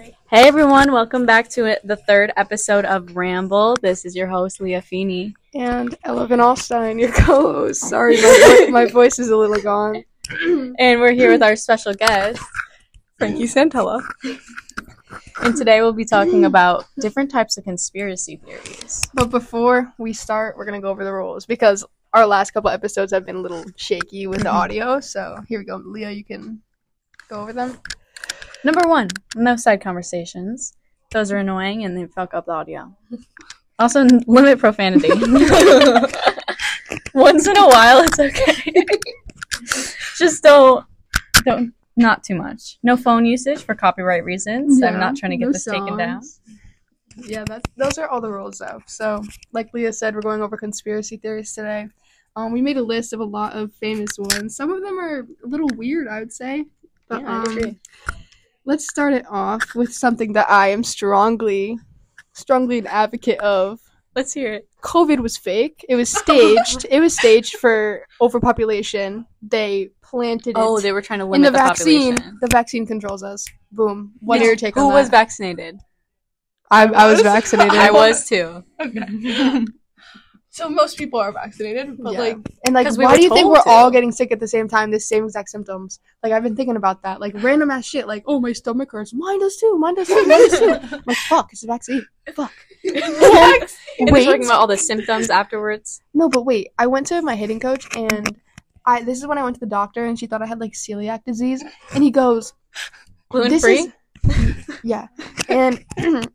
Hey everyone, welcome back to the third episode of Ramble. This is your host, Leah Feeney. And Ella Van Alstein, your co-host. Sorry, my voice is a little gone. And we're here with our special guest, Frankie Santella. And today we'll be talking about different types of conspiracy theories. But before we start, we're going to go over the rules because our last couple episodes have been a little shaky with the audio. So here we go. Leah, you can go over them. Number 1, no side conversations. Those are annoying and they fuck up the audio. Also, limit profanity. Once in a while, it's okay. Just don't, not too much. No phone usage for copyright reasons. Yeah, I'm not trying to get this taken down. Yeah, those are all the rules, though. So, like Leah said, we're going over conspiracy theories today. We made a list of a lot of famous ones. Some of them are a little weird, I would say. But, Yeah, I agree. Let's start it off with something that I am strongly an advocate of. Let's hear it. COVID was fake. It was staged. It was staged for overpopulation. They planted it. Oh, they were trying to in limit the vaccine. population. The vaccine controls us. Boom. What are your take on Who that? was vaccinated? I was vaccinated. I was too. Okay. So most people are vaccinated, but Yeah. And like, 'Cause we why were do you think told we're to. all getting sick at the same time? The same exact symptoms. Like, I've been thinking about that. Like, random ass shit. Like, oh, my stomach hurts. Mine does too. Mine does too. Mine does too. I'm like, fuck, it's a vaccine. Fuck. And they're Wait. talking about all the symptoms afterwards. No, but wait. I went to my hitting coach, and this is when I went to the doctor, and she thought I had like celiac disease, and he goes, Gluten "This free? is-" yeah, and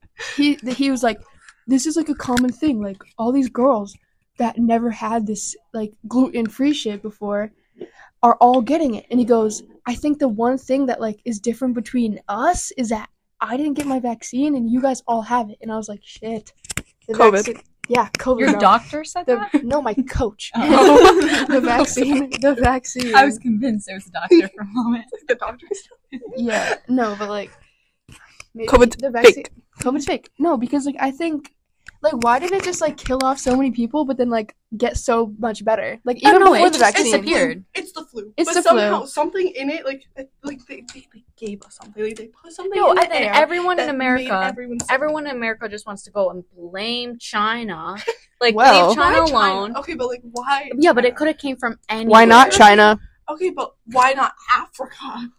he was like, "This is like a common thing. Like all these girls that never had this like gluten free shit before are all getting it." And he goes, "I think the one thing that like is different between us is that I didn't get my vaccine, and you guys all have it." And I was like, "Shit." The COVID. vaccine- Yeah, COVID. Your bro. doctor said that? No, my coach. Oh. The vaccine. I was convinced it was a doctor for a moment. the doctors. Yeah, no, but like, maybe COVID's the vaccine. fake. COVID's fake. No, because like I think, like, why did it just like kill off so many people, but then like get so much better? Like even no, before it the just vaccine. disappeared. It's the flu. It's but the somehow flu. something in it, like they gave us something. Like, they put something No, in I the think air everyone in that America, made everyone sick. in America just wants to go and blame China. Like, Well- leave China Why alone. Okay, but like why? Yeah, but it China? could have came from anywhere. Why not China? Okay, but why not Africa?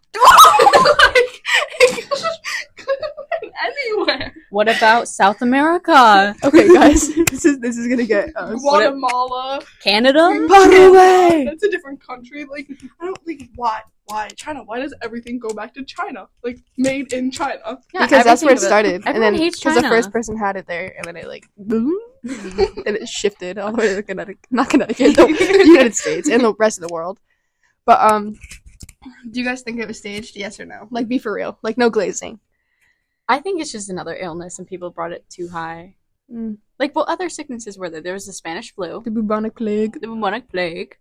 Like, it could have been anywhere. What about South America? Okay, guys, this is gonna get us. Guatemala. Canada? Paraguay. That's a different country. Like, I don't think why China? Why does everything go back to China? Like, made in China. Yeah, Because that's where it everything- started, and everyone then hates because the China. first person had it there, and then it like boom, and it shifted all the way to Connecticut, the United States, and the rest of the world. But do you guys think it was staged? Yes or no? Like, be for real. Like, no glazing. I think it's just another illness and people brought it too high. Mm. Like, what other sicknesses were there? There was the Spanish flu, The bubonic plague. the bubonic plague.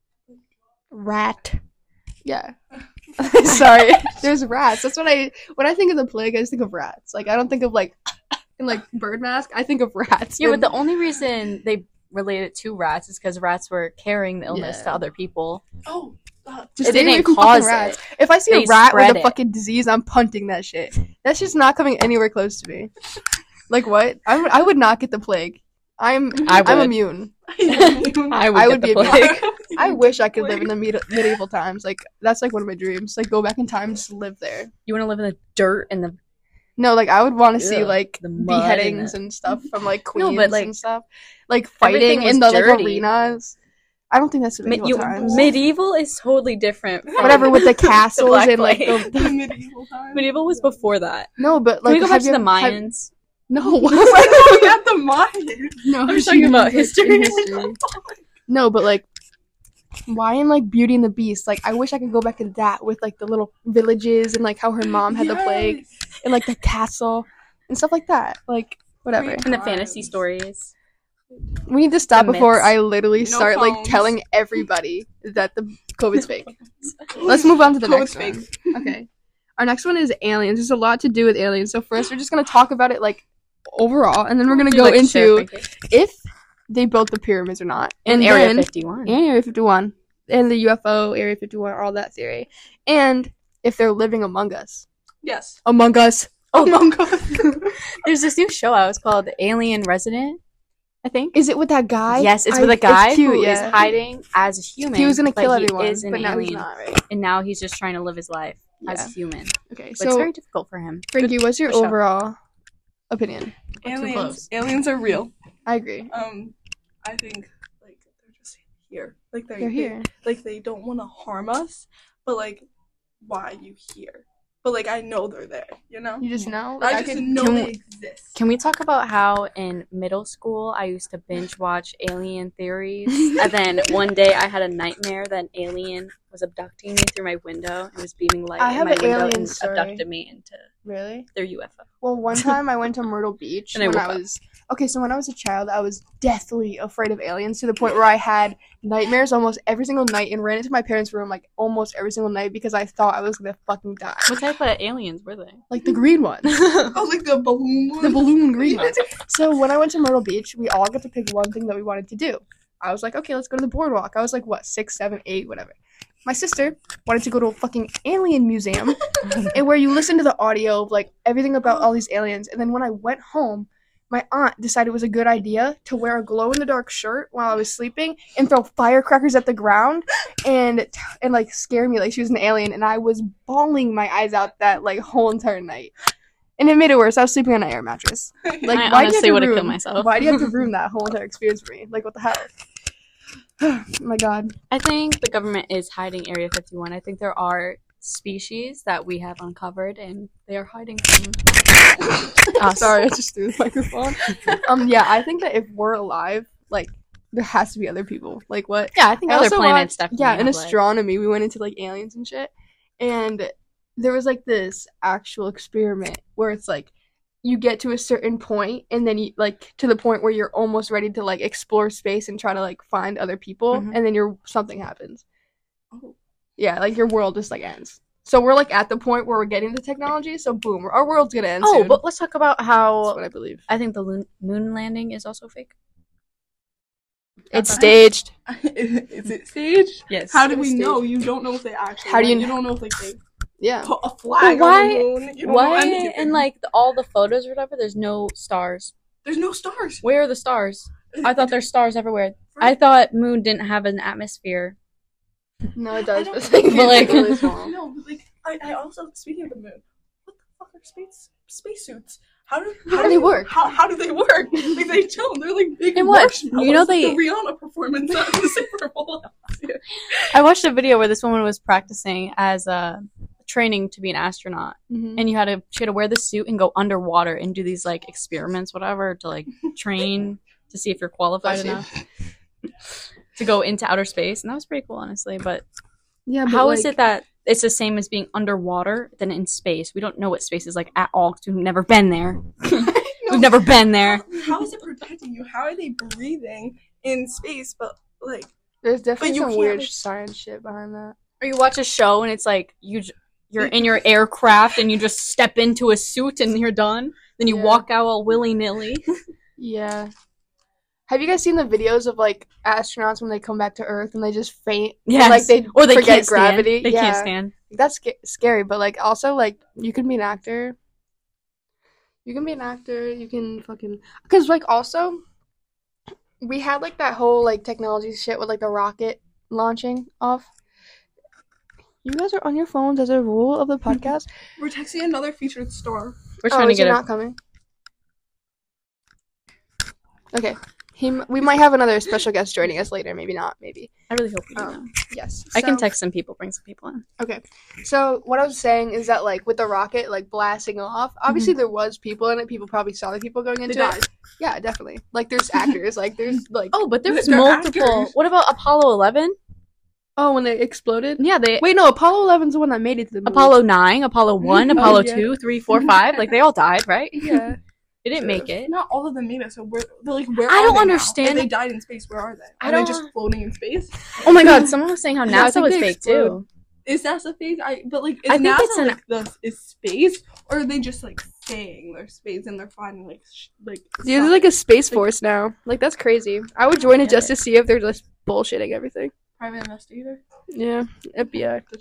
Rat. Yeah. Sorry. There's rats. That's when I think of the plague, I just think of rats. Like, I don't think of like in like bird mask. I think of rats. Yeah, but And- the only reason they related it to rats is because rats were carrying the illness Yeah. to other people. Oh, Just They stay away didn't from cause fucking rats. it. If I see They a rat with spread a it. fucking disease, I'm punting that shit. That shit's not coming anywhere close to me. Like what? I would not get the plague. I'm I would. immune. I would get be the a plague. I wish I could live in the medieval times. Like that's like one of my dreams. Like go back in time, just live there. You want to live in the dirt and the No, like I would want to see Ugh, like the mud beheadings and and stuff from like No, queens but, like, and stuff. Like fighting everything was in the like dirty. arenas. I don't think that's medieval times. medieval is totally different. From Whatever with the castles Black and like Plague. the, medieval times. medieval was before that. no, but Can like we go back have to you the have- Mayans? No, We're going at the Mayans. no, I'm talking about history. No, but like, why in like Beauty and the Beast? Like, I wish I could go back to that with like the little villages and like how her mom had the plague and like the castle and stuff like that. Like, whatever. And the fantasy stories. We need to stop The before myths. I literally No start like phones. telling everybody that the COVID's fake. Let's move on to the COVID's next one. Okay. Our next one is aliens. There's a lot to do with aliens. So first, we're just gonna talk about it like overall, and then we're gonna Do go like into share pancakes. if they built the pyramids or not, in and Area then- 51. and Area 51, and the UFO Area 51, all that theory, and if they're living among us. Yes. Among us. Among Us. There's this new show out. It's called Alien Resident, I think. Is it with that guy? Yes, it's with a guy it's cute, who yeah. is hiding as a human. He was gonna but kill he everyone, is an but now he's alien, not, right? and now he's just trying to live his life as Yeah. a human. Okay, But so it's very difficult for him. Frankie, what's your Good show. overall opinion? Aliens are real. I agree. I think like they're just here. Like They're here. Like they don't want to harm us, but like, why are you here? But like I know they're there. You know. You just know? I Like, just could- know can they we- exist. Can we talk about how in middle school I used to binge watch Alien Theories, and then one day I had a nightmare that an alien was abducting me through my window and was beaming light I in have my an window alien and story. abducted me into Really? their UFO. Well, one time I went to Myrtle Beach And I when woke I up. was so when I was a child, I was deathly afraid of aliens to the point where I had nightmares almost every single night and ran into my parents' room like almost every single night because I thought I was gonna fucking die. What type of aliens were they? Like the green ones. Oh, like the balloon one. The balloon green ones. So when I went to Myrtle Beach, we all got to pick one thing that we wanted to do. I was like, okay, let's go to the boardwalk. I was like, what, 6, 7, 8, whatever. My sister wanted to go to a fucking alien museum and where you listen to the audio of like everything about all these aliens. And then when I went home, my aunt decided it was a good idea to wear a glow in the dark shirt while I was sleeping and throw firecrackers at the ground and like scare me like she was an alien. And I was bawling my eyes out that like whole entire night. And it made it worse. I was sleeping on an air mattress. Like, I why do you honestly have to would've ruin- killed myself. Why do you have to ruin that whole entire experience for me? Like, what the hell? Oh my god. I think the government is hiding Area 51. I think there are species that we have uncovered, and they are hiding from us. Sorry, I just threw the microphone. Yeah, I think that if we're alive, like, there has to be other people. Like, what? Yeah, I think I other also planets watched- definitely. Yeah, in have life. astronomy, we went into like aliens and shit, and there was like this actual experiment where it's like you get to a certain point, and then you like to the point where you're almost ready to like explore space and try to like find other people, Mhm. and then something happens. Oh. Yeah, like your world just like ends. So we're like at the point where we're getting the technology. So boom, our world's gonna end Oh, soon. but let's talk about That's how what I believe. I think the moon landing is also fake. It's staged. Is it staged? Yes. How do It's we staged. know? You don't know if they actually. How do you went. kn- You don't know if like they Yeah. put a flag But why- on the moon. You don't know Why anything. in like all the photos or whatever, there's no stars? There's no stars. Where are the stars? I thought there's stars everywhere. I thought moon didn't have an atmosphere. No, it does. I But, don't- But, like- really small. No, but like I also speaking of the moon, what the fuck are spacesuits? How do they work? How do they work? Like they don't. They're like big And what? marshmallows. You know Like they- the Rihanna performance at the Super Bowl. I watched a video where this woman was practicing as training to be an astronaut, Mhm. and she had to wear the suit and go underwater and do these like experiments, whatever, to like train to see if you're qualified Bless you. enough to go into outer space, and that was pretty cool, honestly. But Yeah. But how is like, it that it's the same as being underwater than in space? We don't know what space is like at all because we've never been there. No, We've never been there. How is it protecting you? How are they breathing in space? But like, There's definitely you some can't, weird like- science shit behind that. Or you watch a show and it's like you're in your aircraft and you just step into a suit and you're done. Then you Yeah. walk out all willy nilly. Yeah. Have you guys seen the videos of like astronauts when they come back to Earth and they just faint? Yes. Like they Or they forget can't gravity. stand. They yeah. can't stand. That's scary, but like also like you can be an actor. You can be an actor. You can fucking because like also we had like that whole like technology shit with like the rocket launching off. You guys are on your phones as a rule of the podcast. we're texting another featured store. We're trying to is he get not coming? Okay. We might have another special guest joining us later. Maybe not. Maybe. I really hope you do. Um, Yes. I can So- text some people, bring some people in. Okay. So what I was saying is that like with the rocket like blasting off, obviously there was people in it. People probably saw the people going into died. it. Yeah, definitely. Like there's actors. Like there's like Oh, but there was They're multiple. actors. What about Apollo 11? oh when they exploded. Yeah, they Wait, no, Apollo 11's the one that made it to the moon. Apollo 9, Apollo 1, Oh, Apollo yeah. 2, 3, 4, 5. Like they all died, right? Yeah. They didn't True. make it. Not all of them made it. So where I are don't they understand- Now? If they died in space, where are they? I Are they don't- just floating in space? Oh my god, someone was saying how Yeah, I NASA think was they fake explode. too. Is NASA fake? But like, is I think NASA it's an- like is space, or are they just like saying they're space and they're finding like Dude, stuff? there's like a space force now. Like that's crazy. I would join it get just it. to see if they're just bullshitting everything. private investigator? Yeah. FBI. Detective.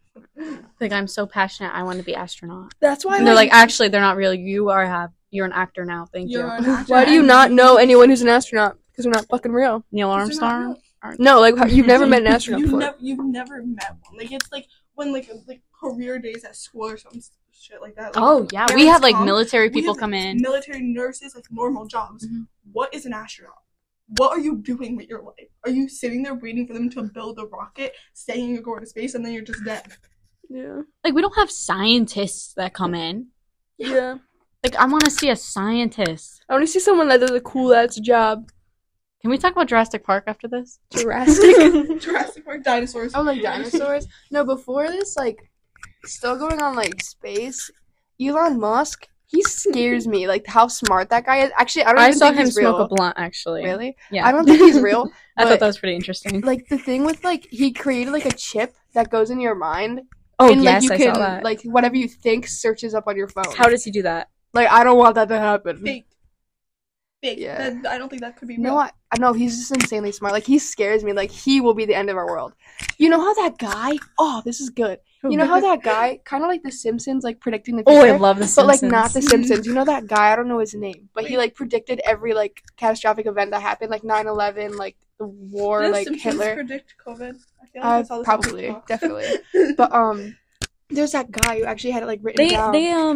Like, I'm so passionate. I want to be astronaut. That's why And they're like, actually, they're not real. You're an actor now. Thank you. why do you not know anyone who's an astronaut? Because they're not fucking real. Neil Because they're not Armstrong? No, like you've never met an astronaut before. You've never met one. Like it's like when like career days at school or some shit like that. Like, Oh, yeah. We parents have, like, come, military we people have, come in. military nurses, like normal jobs. Mhm. What is an astronaut? What are you doing with your life? Are you sitting there waiting for them to build a rocket, saying you're going to space, and then you're just dead? Yeah. Like, we don't have scientists that come in. Yeah. Like, I want to see a scientist. I want to see someone that does a cool ass job. Can we talk about Jurassic Park after this? Jurassic. Jurassic Park dinosaurs. Oh, like dinosaurs? No, before this, like, still going on, like, space, Elon Musk, he scares me. Like, how smart that guy is. Actually, I don't I even saw think him he's smoke real. a blunt, actually. Really? Yeah. I don't think he's real. I but, thought that was pretty interesting. like, the thing with, like, he created, like, a chip that goes in your mind. Oh, and, like, yes, you I can, saw that. like, whatever you think searches up on your phone. How does he do that? Like, I don't want that to happen. Fake. Yeah. I don't think that could be real. No, I know he's just insanely smart. Like, he scares me. Like, he will be the end of our world. You know how that guy? Oh, this is good. You know how that guy, kind of like The Simpsons, like predicting the future. Oh, I love the But Simpsons. like not The Simpsons. You know that guy? I don't know his name, but he like predicted every like catastrophic event that happened, like 9/11, like the war, Did like Simpsons Hitler. predict COVID? I feel like I saw this on Probably, TikTok. definitely. But there's that guy who actually had it like written down.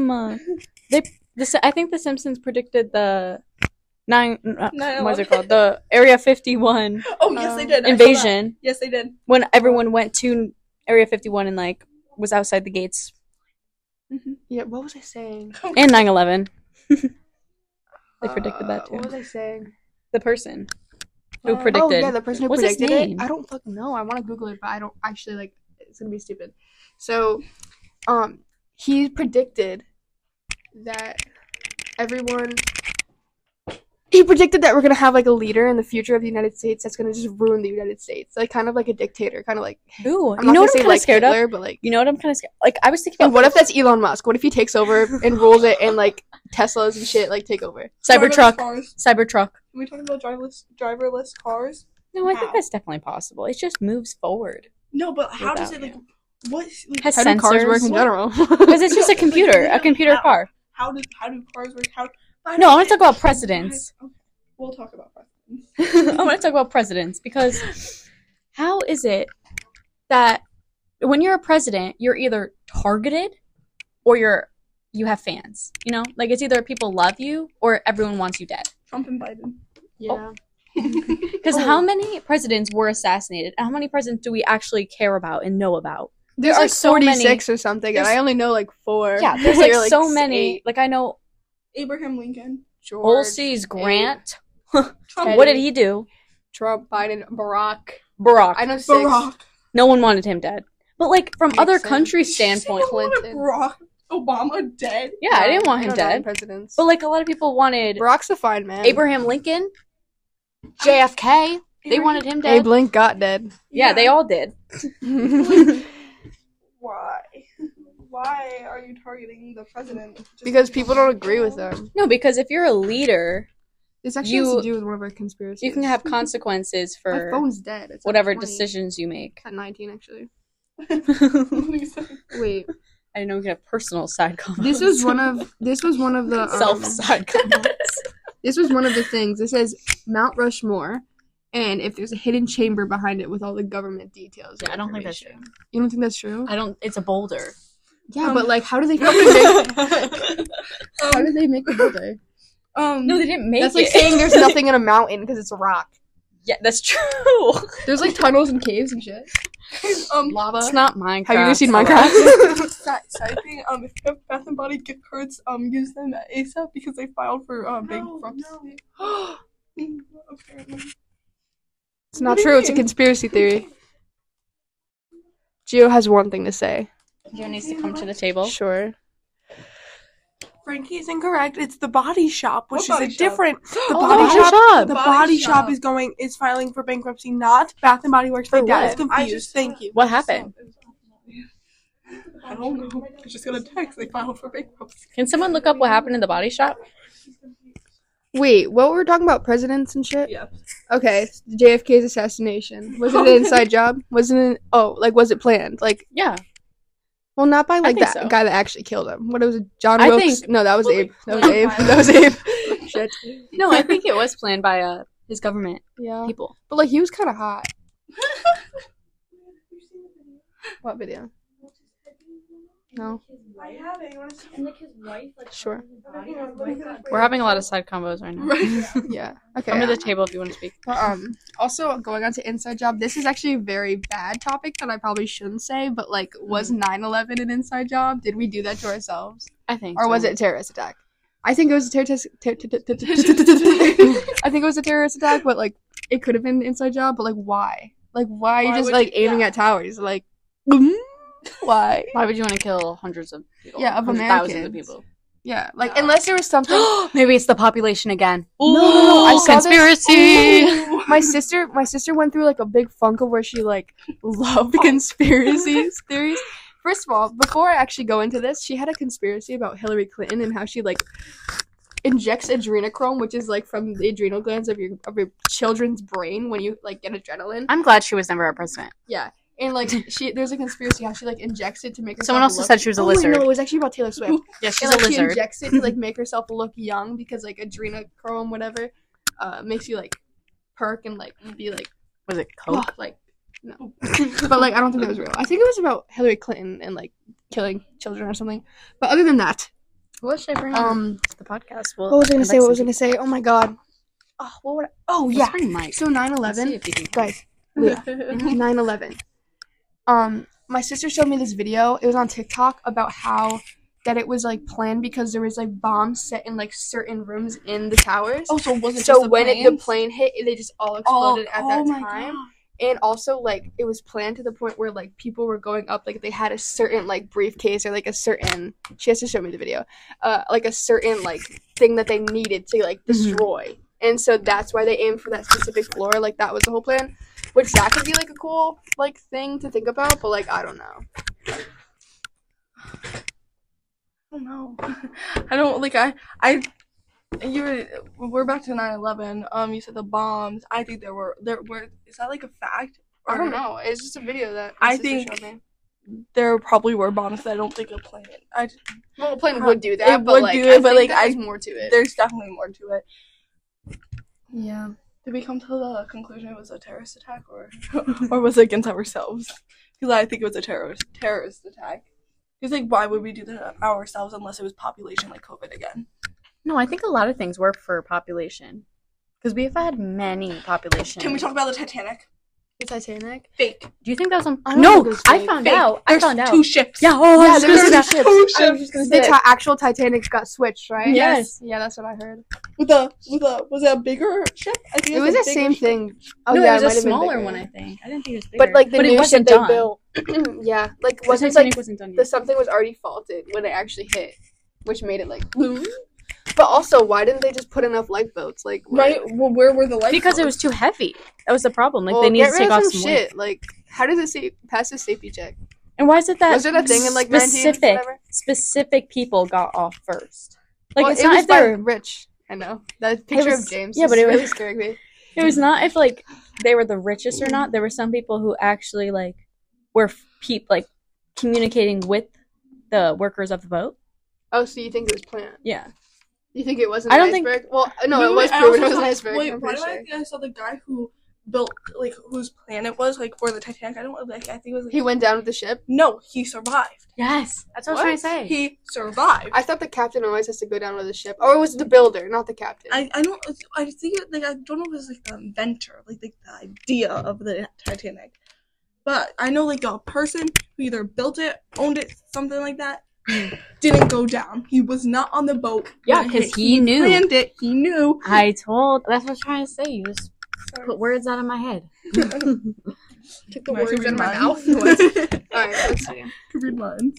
I think the Simpsons predicted the what's it 9/11. called? The Area 51 Oh yes, they did. I saw that. invasion Yes, they did. when everyone went to Area 51 and like was outside the gates, Yeah, what was I saying? and 9/11. They predicted that too. What was I saying? The person who Oh, predicted. Oh yeah, the person who What's his predicted name? it. I don't fucking know. I want to Google it, but I don't actually like. It's gonna be stupid. So, he predicted that everyone. He predicted that we're gonna have like a leader in the future of the United States that's gonna just ruin the United States, like kind of like a dictator, kind of like. Ooh, I'm you not know gonna what say I'm kind like of scared Hitler, of? but like. You know what I'm kind of scared. Like I was thinking And about what if that's Elon Musk? What if he takes over and rules it and like Teslas and shit like take over? Cybertruck. Driverless cars. Cybertruck. Can we talk about driverless cars? No, I think How? that's definitely possible. It just moves forward No, but how does Without it like? What? Like, Has How do cars work sensors. in general? because it's just a computer, a computer How? car. how do cars work? How? No, I want to talk about presidents. Okay, we'll talk about presidents. I want to talk about presidents because how is it that when you're a president, you're either targeted or you have fans? You know, like it's either people love you or everyone wants you dead. Trump and Biden. Yeah. Because how many presidents were assassinated? And how many presidents do we actually care about and know about? There's like like so many- 46 or something, and there's- I only know like 4. Yeah, there's like You're, so many. 8. Like I know Abraham Lincoln. George, Ulysses Grant. Trump. Teddy. What did he do? Trump, Biden, Barack. Barack. I know 6. Barack. No one wanted him dead. But like from Makes other sense. countries' standpoint, Clinton. Barack Obama dead. yeah, I didn't want him don't know any dead. Presidents. But like a lot of people wanted Barack's a fine man. Abraham Lincoln, JFK. They wanted him dead. Abe Lincoln got dead. Yeah, they all did. Why? Why are you targeting the president? Just Because people don't agree with them. No, because if you're a leader, This actually has You- to do with one of our conspiracies. you can have consequences My for phone's dead. It's at whatever 20. decisions you make. It's at 19 actually. Lisa. Wait. I didn't know we could have personal side comments. This was one of the self side comments. This was one of the things. It says Mount Rushmore, and if there's a hidden chamber behind it with all the government details. Yeah, and I don't think that's information. You don't think that's true? I don't. It's a boulder. Yeah, but like, how do they fucking make? How do they make the boulder? No, they didn't make That's it. like saying there's nothing in a mountain because it's a rock. Yeah, that's true. There's like tunnels and caves and shit. Lava. It's not Minecraft. Have you ever seen Hello. Minecraft? Side thing, if Bath and Body gift cards, use them at ASAP because they filed for bankruptcy. Apparently. It's not true. It's a conspiracy theory. Gio has one thing to say. Joe needs to come to the table. Sure. Frankie is incorrect. It's the Body Shop, which What is Body a Shop? different. The Oh, Body Body Shop. Shop. The Body Body Shop. Shop is filing for bankruptcy, not Bath and Body Works. My For dad is what? confused. Thank you. What happened? I don't know. I just got a text. They filed for bankruptcy. Can someone look up what happened in the body shop? Wait, what were we talking about? Presidents and shit? Yeah. Okay, JFK's assassination. Was it an inside job? Wasn't it? Oh, like, was it planned? Like, Yeah. Well, not by like think that so. guy that actually killed him. What was it? John I Wilkes? think- No, that was Well, Abe. That was like, Abe. like- That was Abe. Shit. No, I think it was planned by his government Yeah. people. But like he was kind of hot. What video? No. I have it. You want to see? And like his wife, like Sure. We're having a lot of side combos right now. Yeah. Okay. Come to the table if you want to speak. Also going on to Inside Job, this is actually a very bad topic that I probably shouldn't say, but like, was 9/11 an inside job? Did we do that to ourselves? I think. Or so. was it a terrorist attack? I think it was a terrorist I think it was a terrorist attack, but like, it could have been an inside job, but like, why? Like, why are you Why just would like you- aiming yeah. at towers? Like, why? Why would you want to kill hundreds of people? Yeah, of Hundreds, thousands of Americans. people. Yeah, like, Yeah. unless there was something. Maybe it's the population again. No, I saw this- conspiracy. My sister went through like a big funk of where she like loved conspiracy theories. First of all, before I actually go into this, she had a conspiracy about Hillary Clinton and how she like injects adrenochrome, which is like from the adrenal glands of your children's brain when you like get adrenaline. I'm glad she was never our president. Yeah. And like there's a conspiracy how she like injects it to make herself Someone also look- said she was a Oh, wait, lizard. no, it was actually about Taylor Swift. Yeah, she's And like a she lizard. injects it to like make herself look young because like adrenochrome whatever makes you like perk and like be like Was it coke? like no. But like I don't think that was real. I think it was about Hillary Clinton and like killing children or something. But other than that, What should I bring to the podcast? Well, what was I gonna say? invite What was I some gonna say? Oh my god. Oh, what would I? Oh people. yeah. Let's bring Mike. So Let's see 9/11, if he can- guys. Leah, 9/11. My sister showed me this video. It was on TikTok about how that it was like planned because there was like bombs set in like certain rooms in the towers. Oh, so was it So just the when the planes? plane hit, they just all exploded at that my time. God. And also like it was planned to the point where like people were going up, like they had a certain like briefcase or like a certain, she has to show me the video, like a certain like thing that they needed to like destroy. And so that's why they aimed for that specific floor. Like that was the whole plan, which that could be like a cool like thing to think about, but like I don't know. I don't know. I don't like we're back to 9/11. You said the bombs. I think there were is that like a fact? I don't know. It's just a video that I my sister think- showed me. There probably were bombs, but I don't think a plane. Well, a plane would do that, It but would like do I it, but, think like, there's more to it. There's definitely more to it. Yeah. Did we come to the conclusion it was a terrorist attack, or or was it against ourselves? Because I think it was a terrorist attack. Because like, why would we do that ourselves unless it was population like COVID again? No, I think a lot of things work for population. Because we've had many population. Can we talk about the Titanic? The Titanic. Fake. Do you think that was on? I don't No, think it was I fake. found Fake. out. There's I found out. 2 ships. Yeah, oh, I Yeah, was there's gonna say two that. ships. Two I was just gonna say The that. actual Titanics got switched, right? Yes. Yeah, that's what I heard. With the was it a bigger ship? I think It was a the bigger same ship. thing. Oh, No, yeah, it was might a have been smaller bigger. one, I think. I didn't think it was bigger. But like the But it new ship wasn't they done. built, yeah, like The wasn't Titanic like wasn't done the yet. something was already faulted when it actually hit, which made it like. But also, why didn't they just put enough lifeboats? Like what? Right? Well, where were the lights? Because it was too heavy. That was the problem. Like Well, they needed get to rid take of off some some weight. shit. Like, how does it pass the safety check? And why is it that Was it a thing in like specific people got off first? Like Well, it's it not was if they're rich. I know that picture was- of James. yeah, is but it really was- scaring me. it was not if like they were the richest or not. There were some people who actually like were like communicating with the workers of the boat. Oh, so you think it was planned? Yeah. You think it wasn't I an don't think- iceberg? Well, no, Wait, it was I proven it also was an saw- iceberg. Wait, I'm why pretty do I sure. think I saw the guy who built like whose plan it was like for the Titanic? I don't like. I think it was. Like, He went down with the ship. No, he survived. Yes. That's what I was trying to say. He survived. I thought the captain always has to go down with the ship, or it was the builder, not the captain. I don't. I think it, like I don't know if it was like the inventor, like the idea of the Titanic, but I know like a person who either built it, owned it, something like that, didn't go down. He was not on the boat. Yeah, when it 'cause hit. he knew. Planned it. He knew. That's what I was trying to say. You just put words out of my head. Took the Might words read out of my mine. mouth. Alright, let's see. Could read minds.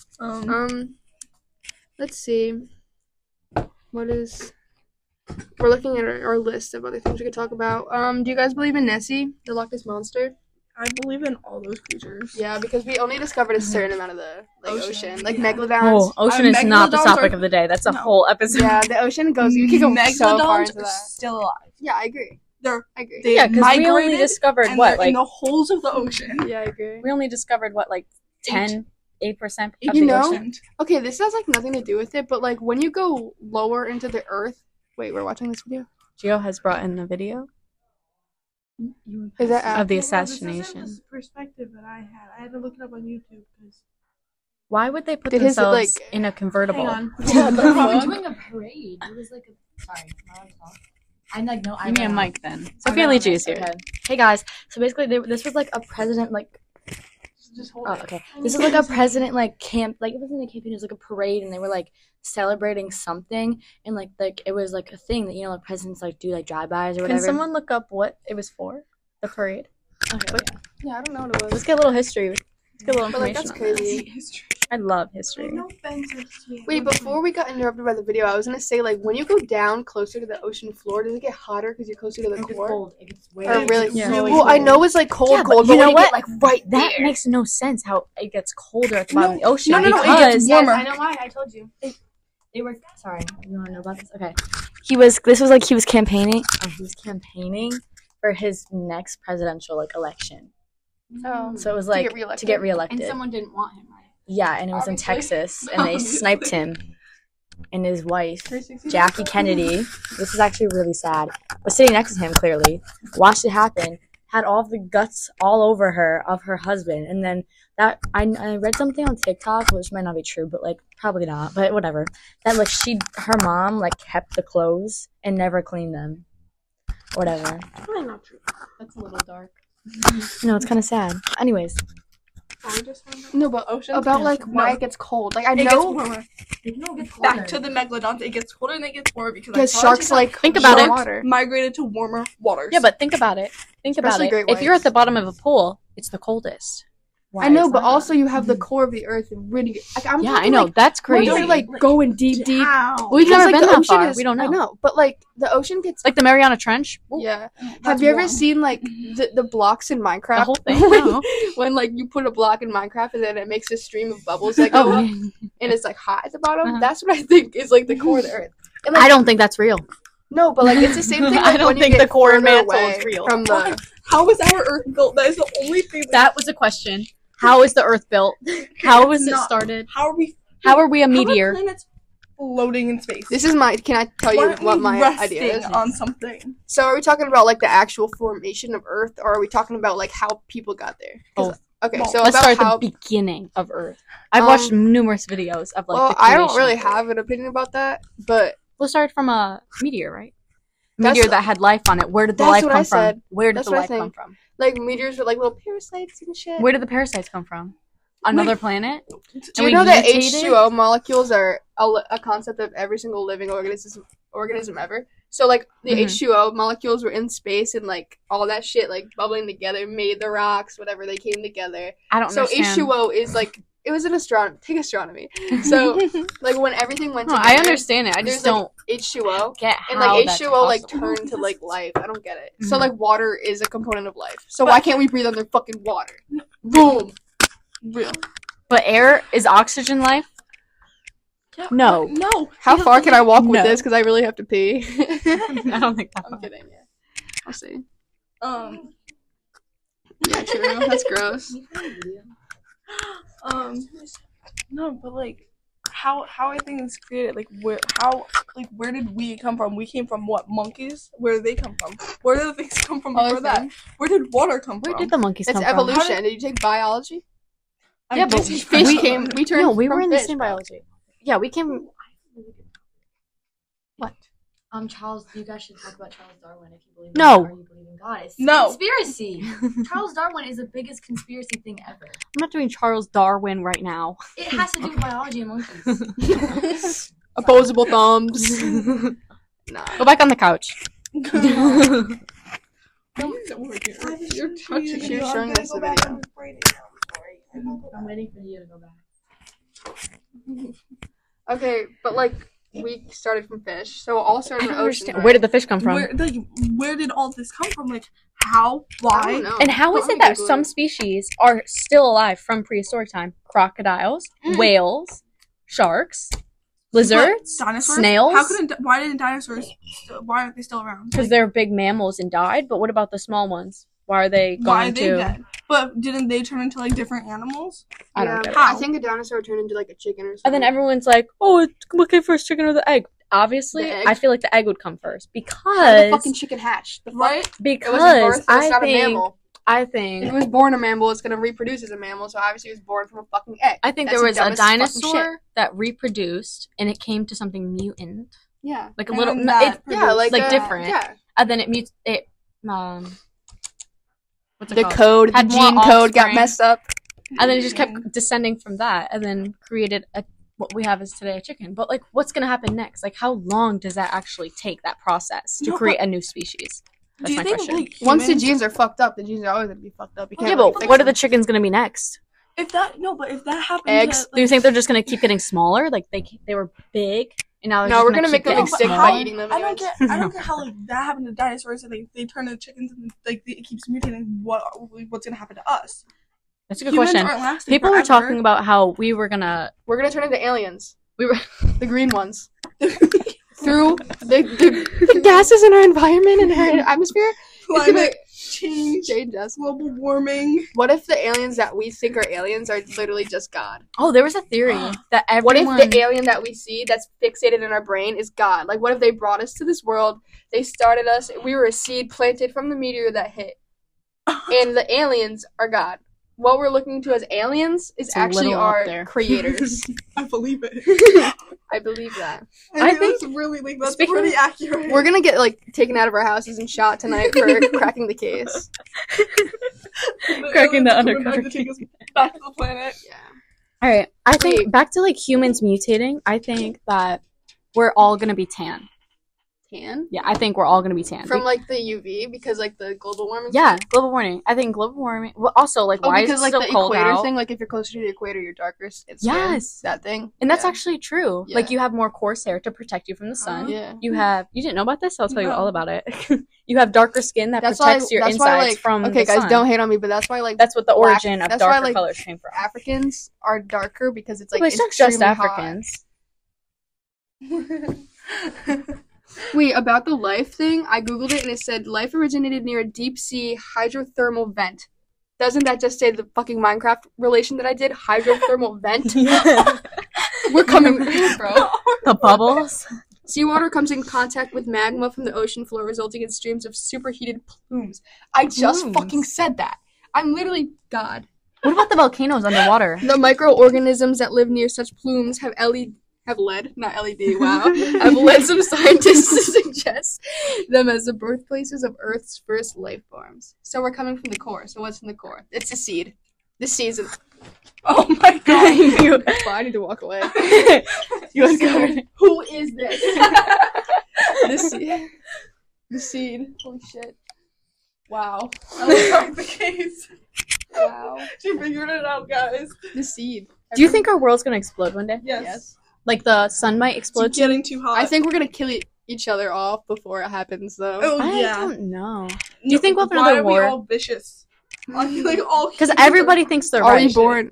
Let's see. What is? We're looking at our list of other things we could talk about. Do you guys believe in Nessie, the Loch Ness monster? I believe in all those creatures. Yeah, because we only discovered a certain amount of the ocean. Like yeah. megalodons. Ocean is not the Megalodons topic are- of the day. That's a No. whole episode. Yeah, the ocean goes. You could go so far Megalodons into are that. still alive. Yeah, I agree. They're I agree. they Yeah, because we only migrated discovered and what, they're like in the holes of the ocean. Yeah, I agree. we only discovered what, like 10 8% of You the know? ocean. Okay, this has like nothing to do with it, but like when you go lower into the earth. Wait, we're watching this video. Gio has brought in the video Is that of the This assassination. isn't the perspective that I had. I had to look it up on YouTube because. Why would they put Did his, themselves like- in a convertible? Hang on. Yeah, they were doing a parade. It was like a sorry, am I allowed to talk? I'm like no. Give me a mic then. I Sophia know, Leach okay, is here. okay. Hey guys, so basically this was like a president like. Just hold Oh, it. okay. This is like a president like camp. Like it wasn't a campaign. It was like a parade, and they were like celebrating something, and like it was like a thing that like presidents like do like drive-bys or whatever. Can someone look up what it was for? The parade? Okay, yeah. Yeah, I don't know what it Let's was. get a little history. Let's get a little But like information that's on that. crazy. I love history. No offense to me. Wait, before we got interrupted by the video, I was gonna say like when you go down closer to the ocean floor, does it get hotter because you're closer to the It gets core? cold. It gets way. Or really? Yeah. Well, I know it's like cold, Yeah, but cold, you but know when what? get like right That there. makes no sense how it gets colder at the bottom of the ocean no, it because gets warmer. Yes, I know why. I told you. They were sorry. You want to know about this? Okay. He was campaigning. Oh, he was campaigning for his next presidential like election. Oh. So it was To like get reelected? to get reelected. and someone didn't want him, right? Yeah, and it was in Obviously. Texas, and they sniped him and his wife, Jackie Kennedy. This is actually really sad. Was sitting next to him, clearly, watched it happen, had all of the guts all over her of her husband, and then that I read something on TikTok, which might not be true, but like probably not, but whatever. That like her mom like kept the clothes and never cleaned them, whatever. Probably not true. That's a little dark. No, it's kind of sad. Anyways, No, but Ocean? about like why No. it gets cold. Like I It gets know warmer. no, it Back to the megalodons, it gets colder and it gets warmer because because archaeology sharks like Think about salt it. water. migrated to warmer waters. Yeah, but think about it. Think about Especially it. great If you're whites. at the bottom of a pool, it's the coldest. I know, is but that? also you have the core of the earth and really. Like, I'm Yeah, talking, I know. Like, That's crazy. crazy. Like going deep. Ow. We've Because, never like, been the that ocean far. is- We don't know. I know, but like the ocean gets. Like the Mariana Trench. Ooh, Yeah. That's Have you ever warm. seen like the blocks in Minecraft? The whole thing. when, No. when like you put a block in Minecraft and then it makes a stream of bubbles that go Oh, up and it's like hot at the bottom. Uh-huh. That's what I think is like the core of the earth. And, like, I don't think that's real. No, but like it's the same thing. Like, I don't when you think get the core further mantle away is real. from the. How is our Earth built? That is the only thing. That was a question. How is the Earth built? How was it Not- started? How are we? How are we a How are meteor? planets floating in space? This is my. Can I tell you Why aren't what we my resting idea is? on something? So are we talking about like the actual formation of Earth, or are we talking about like how people got there? 'Cause- Both. Okay, Both. so Let's about start how. at the beginning of Earth. I've watched numerous videos of like. Well, the I don't creation really of Earth. have an opinion about that, but We'll start from a meteor, right? That's Meteor what- that had life on it. Where did the That's life what come I from? said. Where did That's the what I life come think. from? like meteors with like little parasites and shit. Where did the parasites come from? Another planet? Do And you we know that mutated? H2O molecules are a concept of every single living organism ever? So like the Mhm. H2O molecules were in space and like all that shit like bubbling together made the rocks, whatever they came together. I don't So understand. H2O is like it was an astronomy. So like when everything went No, together, I understand it. I just there's, like, don't H2O. get And how like that's H2O like possible. turned to like life. I don't get it. So Mhm. like water is a component of life. So why can't we breathe under fucking water? Boom. Real. But air is oxygen life? Yeah, No. No. How far can I walk with No. this? Because I really have to pee. I don't think that. I'm kidding. Yeah. I'll see. Um. Yeah, true. That's gross. No, but like, how are things created? Like, where did we come from? We came from what? Monkeys? Where did they come from? Where did the things come from Other before that? things. Where did water come Where from? did the monkeys It's come from? evolution. Did you take biology? I Yeah, but did- Fish we- came. We turned. No, we from were in the fish. same biology. Yeah, we came. What? Charles, you guys should talk about Charles Darwin if you believe in No. God or you believe in God. It's No. conspiracy. Charles Darwin is the biggest conspiracy thing ever. I'm not doing Charles Darwin right now. It has to do with biology and monkeys. Opposable thumbs. Nah. Go back on the couch. You're touching She me. was showing us the video. I'm waiting for you to go back. Okay, but like we started from fish, so all started I from don't the ocean. understand. Right? Where did the fish come from? Where did all this come from? Like, how? I Why? don't know. And how is Let me it that Google some it. species are still alive from prehistoric time? Crocodiles, whales, sharks, lizards, Dinosaurs? snails. How couldn't? Why didn't dinosaurs? Why aren't they still around? Because they're big mammals and died. But what about the small ones? Why are they Why going are they to? dead? But didn't they turn into like different animals? I don't get it. How? I think a dinosaur turned into like a chicken or something. And then everyone's like, "Oh, what came first, chicken or the egg?" Obviously, The egg? I feel like the egg would come first How did because the fucking chicken hatch. The fuck? Right? It was a because birth, it's I not a think mammal. I If it think was born a mammal, it's gonna reproduce as a mammal. So obviously, it was born from a fucking egg. I think That's there the was a dumbest fucking dinosaur that reproduced and it came to something mutant, Yeah. like a And little, then no, that it, Yeah, like different. Yeah. and then it mutes it. What's it The called? code, the Had more gene code got offspring. messed up. And then it just kept descending from that, and then created what we have is today, a chicken. But like, what's gonna happen next? Like, how long does that actually take? That process to No, create a new species. That's Do you my think question. like Once the humans- genes are fucked up, the genes are always gonna be fucked up. You can't Yeah, really but fix what are them. the chickens gonna be next? if that happens, Eggs? Do you think they're just gonna keep getting smaller? Like they were big, and now they're No, just we're gonna gonna make keep them getting extinct smaller? by eating them. I don't anyways. get how like that happened to dinosaurs and they turn into chickens and like it keeps mutating. What's gonna happen to us? That's a good Humans question. aren't lasting People were forever. talking about how we were gonna. We're gonna turn into aliens. We were The green ones. Through the gases in our environment and our atmosphere. climate change, Change us. global warming. What if the aliens that we think are aliens are literally just God? Oh, there was a theory that What everyone. if the alien that we see that's fixated in our brain is God? Like, what if they brought us to this world, they started us, we were a seed planted from the meteor that hit, and the aliens are God? What we're looking to as aliens is It's a actually little up our there. creators. I believe it. I believe that. I that's really like that's speaking pretty of- accurate. We're gonna get, like, taken out of our houses and shot tonight for cracking the case. Cracking the aliens are coming undercover back to take us back to the planet. Yeah. All right, I think Wait. back to like humans mutating. I think that we're all gonna be tan. Tan? Yeah, I think we're all gonna be tan. From, like, the UV, because, like, the global warming Yeah, stuff? global warming. I think global warming. Well, also, like, Oh, why is because, it like, so the cold equator out? thing, like, if you're closer to the equator, you're darker. It's Yes. that thing. And that's Yeah. actually true. Yeah. Like, you have more coarse hair to protect you from the sun. Yeah. You have. You didn't know about this? I'll tell you No. all about it. You have darker skin that That's protects why, your that's insides why, like, from okay, the guys, sun. don't hate on me, but that's why, like, That's what the black- origin of that's why, darker like, colors came from. Africans are darker because it's, like, But it's not just extremely hot. Africans. Wait, about the life thing, I googled it and it said life originated near a deep sea hydrothermal vent. Doesn't that just say the fucking Minecraft relation that I did? Hydrothermal vent? We're coming, bro. The bubbles. Seawater comes in contact with magma from the ocean floor, resulting in streams of superheated plumes. I just Plumes. fucking said that. I'm literally God. What about the volcanoes underwater? The microorganisms that live near such plumes have led, not LED, wow, have led some scientists to suggest them as the birthplaces of Earth's first life forms. So we're coming from the core. So what's in the core? It's the seed. The season. Oh my god. I need to walk away. You uncovered it. Who is this? The seed. The seed. Holy shit. Wow. That was not the case. Wow. She figured it out, guys. The seed. Do you think our world's gonna explode one day? Yes. Like the sun might It's explode? getting too hot. I think we're gonna kill each other off before it happens, though. Oh I yeah. don't know. Do you think we'll have Why another are we war? all vicious? I feel like all Because humans everybody thinks they're Are right. we born?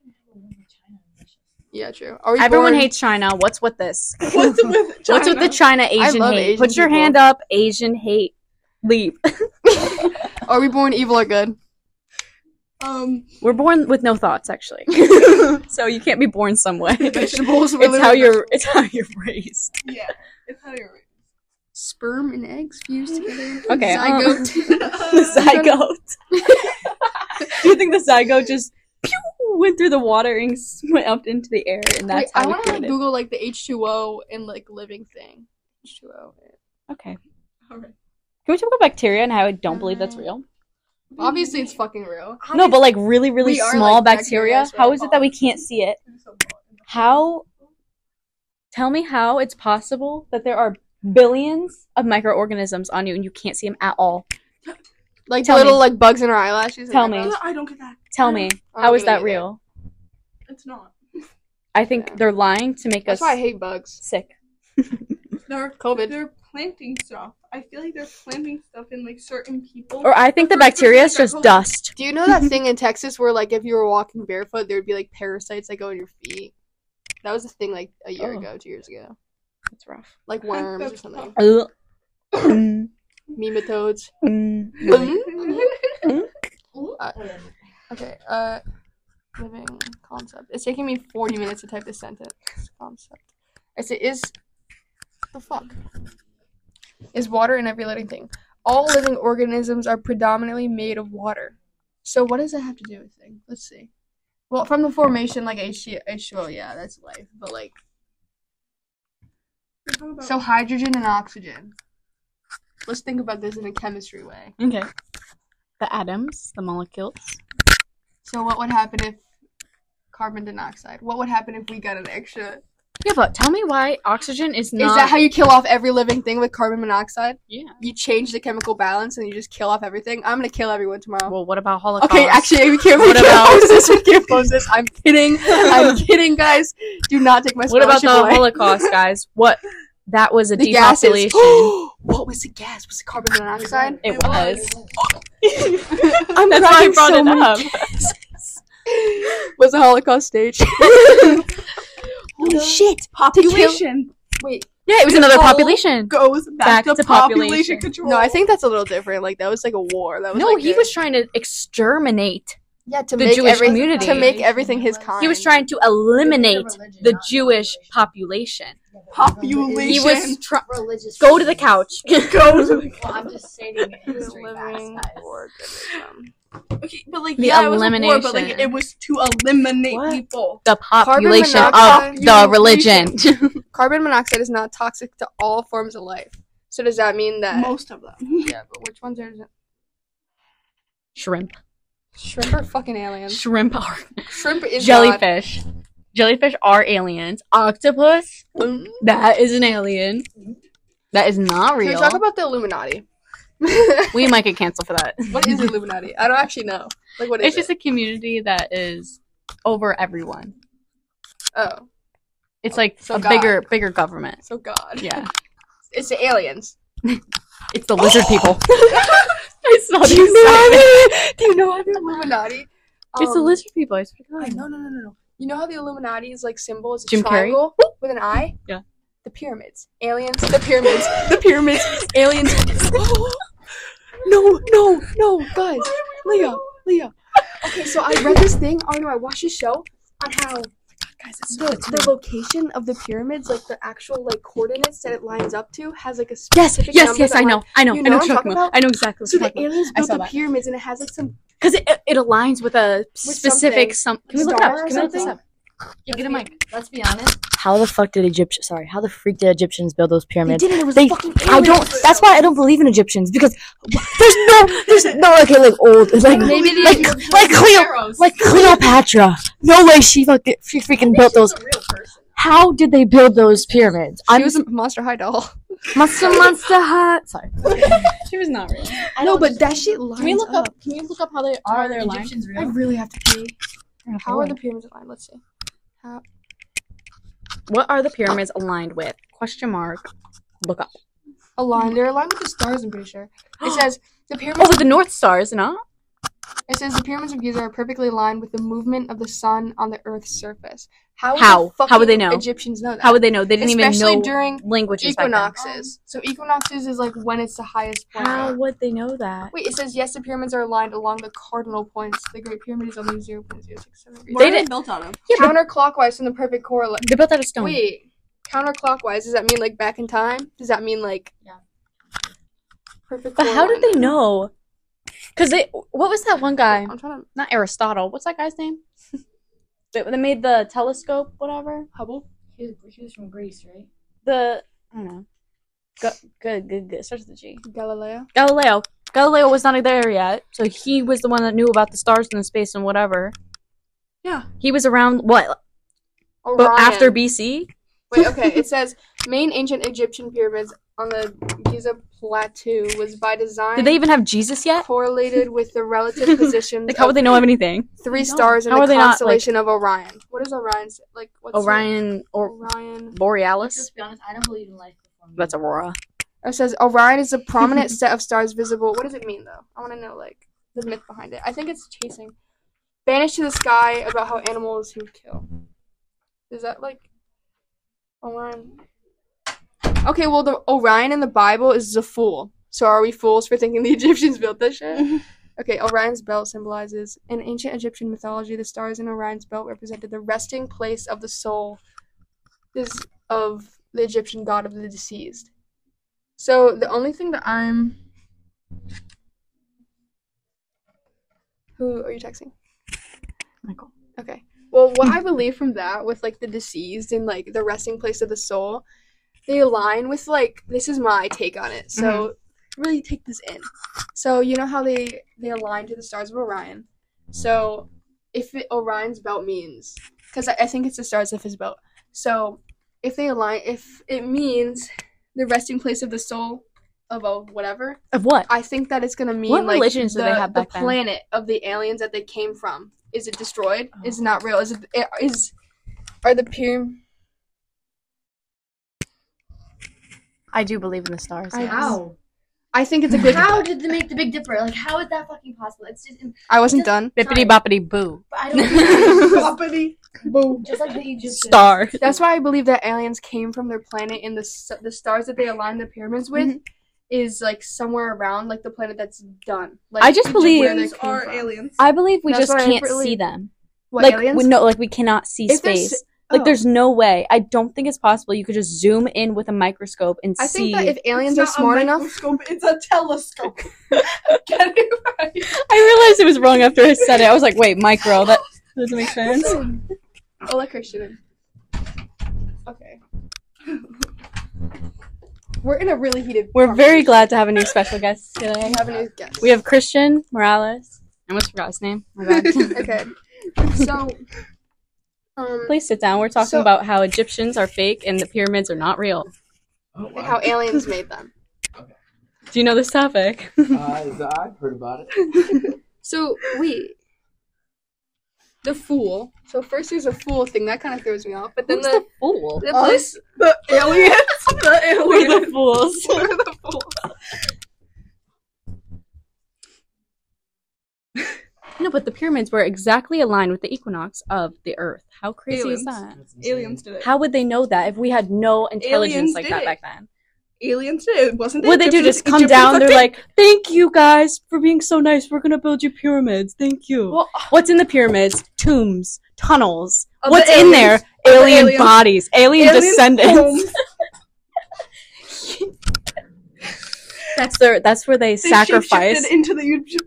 Yeah, true. Are we Everyone born? hates China. What's with this? are- What's with China? What's with the China Asian love hate? Asian Put your people. hand up, Asian hate. Leave. Are we born evil or good? We're born with no thoughts, actually. So you can't be born some way. Vegetables. It's how you're raised. Yeah. It's how you're Sperm and eggs fused together. Okay, Zygote. The zygote. Do you think the zygote just pew, went through the water and went up into the air, and that's Wait, I how we want to created? Google like the H2O and like living thing. H2O. Okay. Alright. Can we talk about bacteria and how I don't believe that's real? Obviously, it's fucking real. No, but like really, really We are, small like, bacteria. bacteria as How well. is it that we can't see it? How? Tell me how it's possible that there are billions of microorganisms on you and you can't see them at all. Like Tell little me. like bugs in our eyelashes. and Tell me. eyebrows. I don't get that. Tell me, I how don't is get it that either. real? It's not. I think Yeah. they're lying to make That's us why I hate bugs. sick. They're COVID. They're planting stuff. I feel like they're planting stuff in like certain people. Or I think the first person bacteria is that got just COVID. dust. Do you know that thing in Texas where like if you were walking barefoot, there would be like parasites that go in your feet? That was a thing like a year Oh. ago, 2 years ago. That's rough. Like worms or That's something. Mm, Nematodes. mm, Mm. Okay. Living concept. It's taking me 40 minutes to type this sentence. Concept. I say the fuck is water in every living thing. All living organisms are predominantly made of water. So what does that have to do with things? Let's see. Well, from the formation, like H2O, yeah, that's life. But like, so hydrogen and oxygen. Let's think about this in a chemistry way. Okay. The atoms, the molecules. So what would happen if carbon dioxide? What would happen if we got an extra? Yeah, but tell me why oxygen is not... Is that how you kill off every living thing with carbon monoxide? Yeah. You change the chemical balance and you just kill off everything? I'm gonna kill everyone tomorrow. Well, what about Holocaust? Okay, actually, we can't post this. We can't post this. I'm kidding. I'm kidding, guys. Do not take my What scholarship about the away. Holocaust, guys? What? That was a The depopulation. gases. What was the gas? Was it carbon monoxide? It was. I'm That's why I cracking brought so it many up. gases. Was the Holocaust staged? Holy shit! Population Wait. Yeah, it was another population. goes back to population control. No, I think that's a little different. Like that was like a war. That was No, like he was trying to exterminate. to the make Jewish every- community. to make everything his kind. He was trying to eliminate the Jewish population. population. He was trying. Religious. Go to the couch. go to the Well, I'm just stating history living facts, guys. organism. Okay, but like The yeah, it was a war, but like elimination. it was to eliminate What? people. The population of monoxide, the religion. Carbon monoxide is not toxic to all forms of life. So does that mean that? Most of them. Yeah, but which ones are? Shrimp. Shrimp are fucking aliens. Shrimp are Shrimp is jellyfish. Jellyfish are aliens. Octopus. That is an alien. That is not God. Can we real. talk about the Illuminati? We might get canceled for that. What is Illuminati? I don't actually know. Like what is It's just a community that is over everyone. Oh, It's like So a God. bigger government. so God. Yeah. It's the aliens. It's the lizard people. I saw Do you know the Illuminati? It's the lizard people. I swear to God. No. You know how the Illuminati is like symbol is a Jim Carrey? triangle with an eye? Yeah. The pyramids. Aliens. The pyramids. The pyramids. Aliens. No, guys. Leah. Okay, so I read this thing. Oh no, I watched this show on how Guys, the location of the pyramids, like the actual like coordinates that it lines up to, has like a Yes, specific yes, number yes. that I know. line- I know. You I know know what what I'm you're talking talking about. about? I know exactly what So you're the talking about. aliens I built saw the that. pyramids, and it has like some Because it aligns with a specific something. Can we look it Star up? or Can we look this something? up? Yeah, get a mic. Let's be honest. How the fuck did how the freak did Egyptians build those They pyramids? did it. It was They- fucking I don't. aliens. That's why I don't believe in Egyptians because there's no okay like old like Maybe they- like Cleopatra. No way she freaking built those. How did they build those pyramids? She was a Monster High doll. Monster High. Sorry. She was not real. No, but that shit lines Can we look up. up? Can you look up how they're aligned? I really have to pee. How are the pyramids aligned? Let's see. What are the pyramids aligned with? Question mark. Look up. Aligned. They're aligned with the stars, I'm pretty sure. It says the Oh, pyramids. with the North Star, is it not? It says the pyramids of Giza are perfectly aligned with the movement of the sun on the Earth's surface. How? How would they know? Egyptians know that. How would they know? They didn't Especially even know during languages back then. equinoxes. So equinoxes is like when it's the highest point. How would they know that? Wait, it says yes, the pyramids are aligned along the cardinal points. The Great Pyramid is only 0.067 degrees. What are they didn't- built out of? Yeah, but Counterclockwise from the perfect correlate. they built out of stone. Wait, counterclockwise, does that mean like back in time? Does that mean like perfect But how did they correlate? know? Because what was that one guy? I'm trying to Not Aristotle. What's that guy's name? They made the telescope, whatever. Hubble. He was from Greece, right? I don't know. Good. It starts with a G. Galileo. Galileo was not there yet, so he was the one that knew about the stars and the space and whatever. Yeah. He was around, what, Orion. after BC? Wait, okay. It says main ancient Egyptian pyramids on the Giza Plateau was by design Did they even have Jesus yet? correlated with the relative positions Like, how would of they know anything? three stars in How the are they not, constellation of Orion. What is Orion? Like what's Orion or Orion. Borealis? Let's be honest. I don't believe in life before. That's Aurora. It says Orion is a prominent set of stars visible. What does it mean though? I want to know like the myth behind it. I think it's chasing. Banished to the sky about how animals he would kill. Is that like Orion? Okay, well the Orion in the Bible is a fool. So are we fools for thinking the Egyptians built this shit? Okay, Orion's belt symbolizes in ancient Egyptian mythology, the stars in Orion's belt represented the resting place of the soul of the Egyptian god of the deceased. So the only thing that I'm... Who are you texting? Michael. Okay. Well, what I believe from that with, like, the deceased and, like, the resting place of the soul, they align with, like, this is my take on it. So really take this in. So you know how they align to the stars of Orion. So if Orion's belt means, because I think it's the stars of his belt. So if they align, if it means the resting place of the soul of a whatever, Of what? I think that it's gonna mean What like religions did they have back the then? planet of the aliens that they came from. Is it destroyed? Is it not real? Are the pyramids? I do believe in the stars. How? I think it's a good. How did they make the Big Dipper? Like, how is that fucking possible? It's just. I wasn't done. Bippity boppity boo. I don't. Boppity boom. Just like the Egyptians. Star. That's why I believe that aliens came from their planet, and the stars that they aligned the pyramids with is like somewhere around like the planet that's done. Like, I just believe- where they Aliens came are from. aliens. I believe we That's just what I can't really- see them. What, Like aliens? we no, like we cannot see If there's- space. Like oh. there's no way. I don't think it's possible. You could just zoom in with a microscope and I see. think that if aliens It's are not smart a enough, microscope, it's a telescope. Get it right. I realized it was wrong after I said it. I was like, wait, micro. That doesn't make sense. I'll let Christian in. Okay. We're in a really heated. We're very glad to have a new special guest today. We have a new guest. We have Christian Morales. I almost forgot his name. My bad. Okay. So. Please sit down. We're talking So- about how Egyptians are fake and the pyramids are not real. Oh, And how aliens made them. Do you know this topic? I've heard about it. So wait. The fool. So first there's a fool thing that kind of throws me off, but then Who's the fool? the place. The aliens. The We're aliens. the fools. We're the fools. No, but the pyramids were exactly aligned with the equinox of the Earth. How crazy is Aliens. that? Aliens did it. How would they know that if we had no intelligence Aliens like did that it. back then? Aliens did it. Wasn't it? What they do? Egyptians- Just come Egyptians down? They're did it. like, "Thank you guys for being so nice. We're gonna build you pyramids. Thank you." Well, What's in the pyramids? Tombs, tunnels. Of What's the in there? aliens. Of the Alien aliens. bodies, alien Aliens' descendants. homes. That's where they They sacrifice shapeshifted into the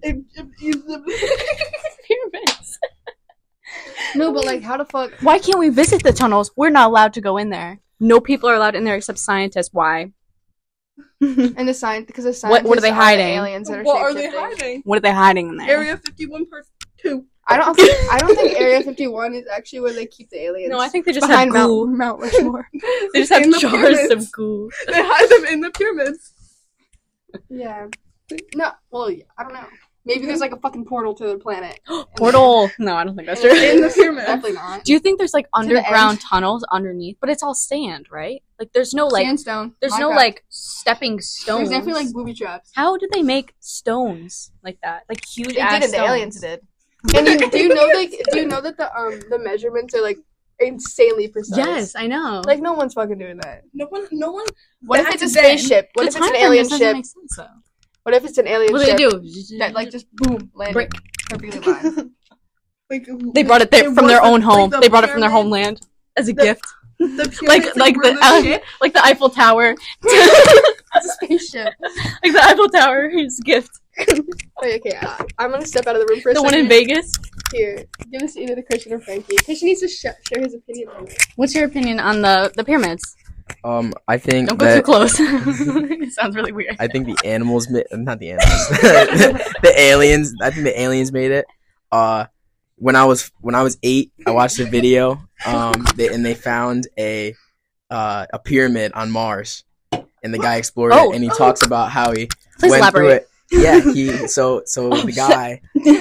pyramids. no, but like how the fuck? Why can't we visit the tunnels? We're not allowed to go in there. No people are allowed in there except scientists. Why? And the science because the What are scientists they the hiding? aliens that are What are they shapeshifting. hiding? What are they hiding in there? Area 51 part 2. I don't think Area 51 is actually where they keep the aliens. No, I think they just behind have goo. Mount Rushmore. They just have In the jars pyramids. of goo. They hide them in the pyramids. Yeah. No, well, I don't know. Maybe there's like a fucking portal to the planet. Portal. No, I don't think that's true. In the pyramid. Definitely not. Do you think there's like the underground end. tunnels underneath? But it's all sand, right? Like there's no like Sandstone. there's no Minecraft. like stepping stones. There's definitely like booby traps. How did they make stones like that? Like huge They ass did it. The stones. aliens did. And do you know that the measurements are like insanely precise? Yes, I know. Like no one's fucking doing that. No one. What if Back it's a then, spaceship? What The if it's an time frame alien doesn't ship? make sense, though. What if it's an alien What do they ship do? that like just boom landed Break. perfectly fine? Like, They brought it there from their own home. the They brought it from their pyramid- homeland as a the- gift, The like pyramids like were the shit. like the Eiffel Tower, It's a spaceship. like the Eiffel Tower is a gift. Wait, okay, I'm gonna step out of the room for a The second. one in Vegas. Here, give this either to Christian or Frankie. Christian needs to share his opinion on it. What's your opinion on the pyramids? I think Don't go too that close. It sounds really weird. I think the animals not the animals, the aliens. I think the aliens made it. When I was 8, I watched a video. They found a pyramid on Mars, and the guy explored Oh. it, and he talks about how he Please went through elaborate. it. Yeah, the shit. guy,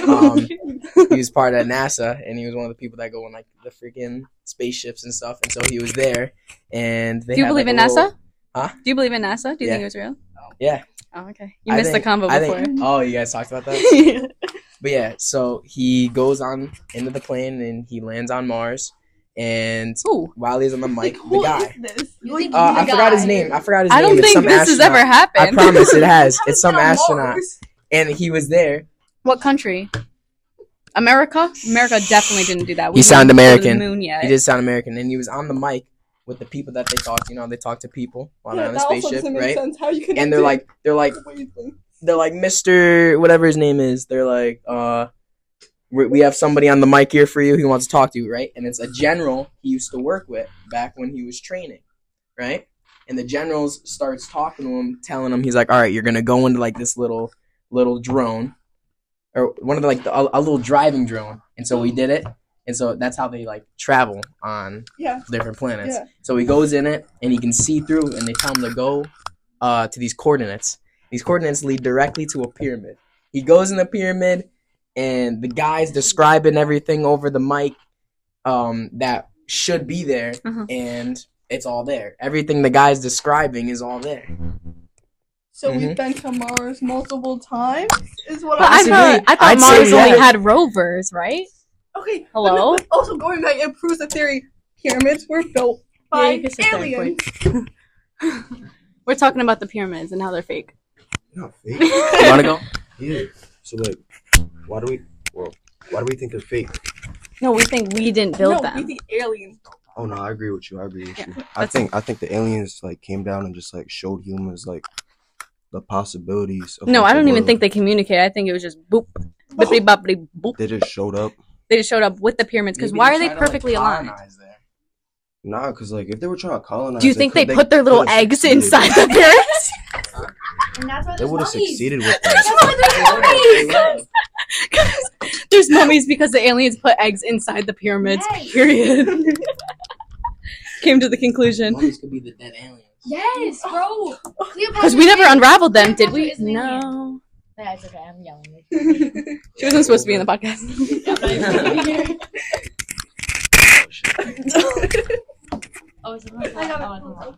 he was part of NASA, and he was one of the people that go on like the freaking spaceships and stuff. And so he was there, and they Do you had, believe like, in a NASA? little- Huh? Do you believe in NASA? Do you Yeah. think it was real? Yeah. Oh, okay. You I missed think- the combo I before. think- oh, you guys talked about that? But yeah, so he goes on into the plane and he lands on Mars. And Ooh. while he's on the mic, the Who guy. is this? You think I the forgot his guy- name. I forgot his I name. don't It's think some this has astronaut. ever happened. I promise it has. How It's is some it on astronaut. Mars? And he was there. What country? America? America definitely didn't do that. He sounded didn't go to American. the moon yet. He did sound American, and he was on the mic with the people that they talked. You know, they talk to people while they're on the that also spaceship, doesn't make right? sense. How you And they're like, Mr. whatever his name is. They're like, we have somebody on the mic here for you. He wants to talk to you, right? And it's a general he used to work with back when he was training, right? And the general starts talking to him, telling him, he's like, all right, you're gonna go into like this little drone, or one of the, like a little driving drone. And so we did it, and so that's how they like travel on different planets. Yeah. So he goes in it, and he can see through, and they tell him to go to these coordinates. These coordinates lead directly to a pyramid. He goes in the pyramid, and the guy's describing everything over the mic that should be there, and it's all there. Everything the guy's describing is all there. So we've been to Mars multiple times, is what But I'm I thought I'd Mars say only yeah. had rovers, right? Okay. Hello? But no, but also going back, it proves the theory pyramids were built by you can sit there, aliens. We're talking about the pyramids and how they're fake. Not fake. You wanna go? Yeah. So like, why do we think they're fake? No, we think we didn't build no, them. we the aliens. Oh no, I agree with you. Yeah, I think the aliens like came down and just like showed humans like the possibilities. Of No, like, I the don't even world. think they communicate. I think it was just boop, bippity boppity boop. They just showed up. They just showed up with the pyramids. Because why are they perfectly aligned? Nah, cause like if they were trying to colonize, Do you think they put their little could've eggs succeeded. inside the pyramids? And that's why They there's would have mummies. succeeded with That's that. why there's mummies. There's mummies because the aliens put eggs inside the pyramids. Right. Period. Came to the conclusion. Mummies could be the dead aliens. Yes, bro. Because we never unraveled them, did we? Cleopatra is an alien. No. Yeah, it's okay. I'm yelling. She wasn't supposed to be in the podcast. Oh, it's not.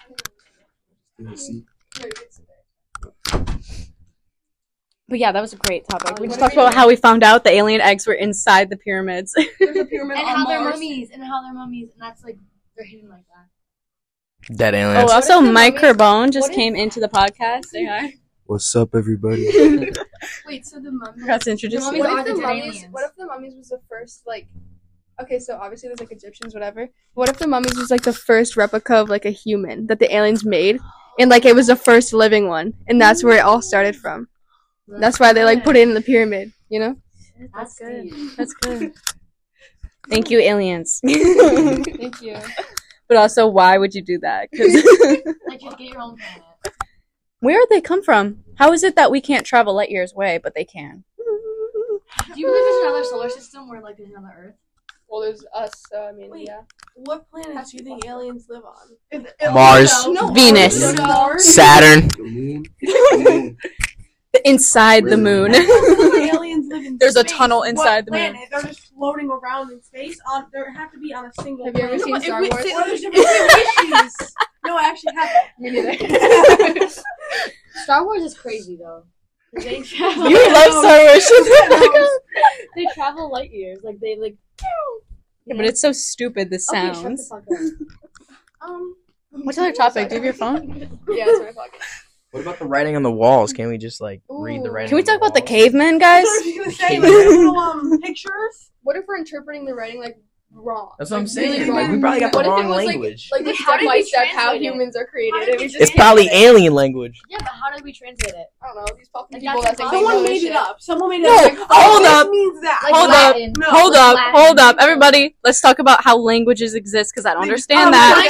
But yeah, that was a great topic. We just talked about how we found out the alien eggs were inside the pyramids. There's a pyramid And on how they're Mars. mummies. And that's like, they're hidden like that. Dead Oh, aliens. also, What if the Mike mummies- Carbone just what if- came into the podcast. Say hi. What's up, everybody? Wait, so the mummies. Forgot to introduce The you. mummies What are if the the dead mummies? aliens. What if the mummies was the first like? Okay, so obviously there's like Egyptians, whatever. What if the mummies was like the first replica of like a human that the aliens made, and like it was the first living one, and that's where it all started from. That's why they like put it in the pyramid, you know? That's good. That's good. Thank you, aliens. Thank you. But also, why would you do that? 'Cause Like, you get your own planet. where did they come from? How is it that we can't travel light years away, but they can? Do you believe there's another solar system where, like, there's another Earth? Well, there's us. So I mean, Wait. yeah. What planets do you think aliens live on? Mars. Venus. Mars. Saturn. The moon. The moon. Inside the moon. Aliens live in There's a space. tunnel inside What the moon. planet? They're just floating around in space. They have to be on a single. Have you ever planet. seen No, but Star if Wars? There's different species. No, I actually haven't. Me neither. Star Wars is crazy, though. They travel. You love Star Wars. They travel light years. Like, they, like... Yeah, but it's so stupid, the Okay, shut the sounds. fuck up. What's other topic? Do you have your phone? Yeah, it's my pocket. What about the writing on the walls? Can't we just like read the Ooh. writing? Can we on talk about the walls? cavemen, guys? I was gonna say, like, little pictures. What if we're interpreting the writing like wrong? That's what I'm Like, saying. really Like, wrong? we probably got the What if it wrong was, like- language. Like the Wait, how step did by we step how translate it? humans are created. How did and we we just It's probably alien language. Yeah, but how did we translate it? I don't know these fucking Like, people that's that think they impossible. know Someone this made it shit. up. Someone made it No, up. Like, hold this up. means that. Like Hold up. Latin. No. Hold up, Latin. hold up, everybody. Let's talk about how languages exist because I don't understand that.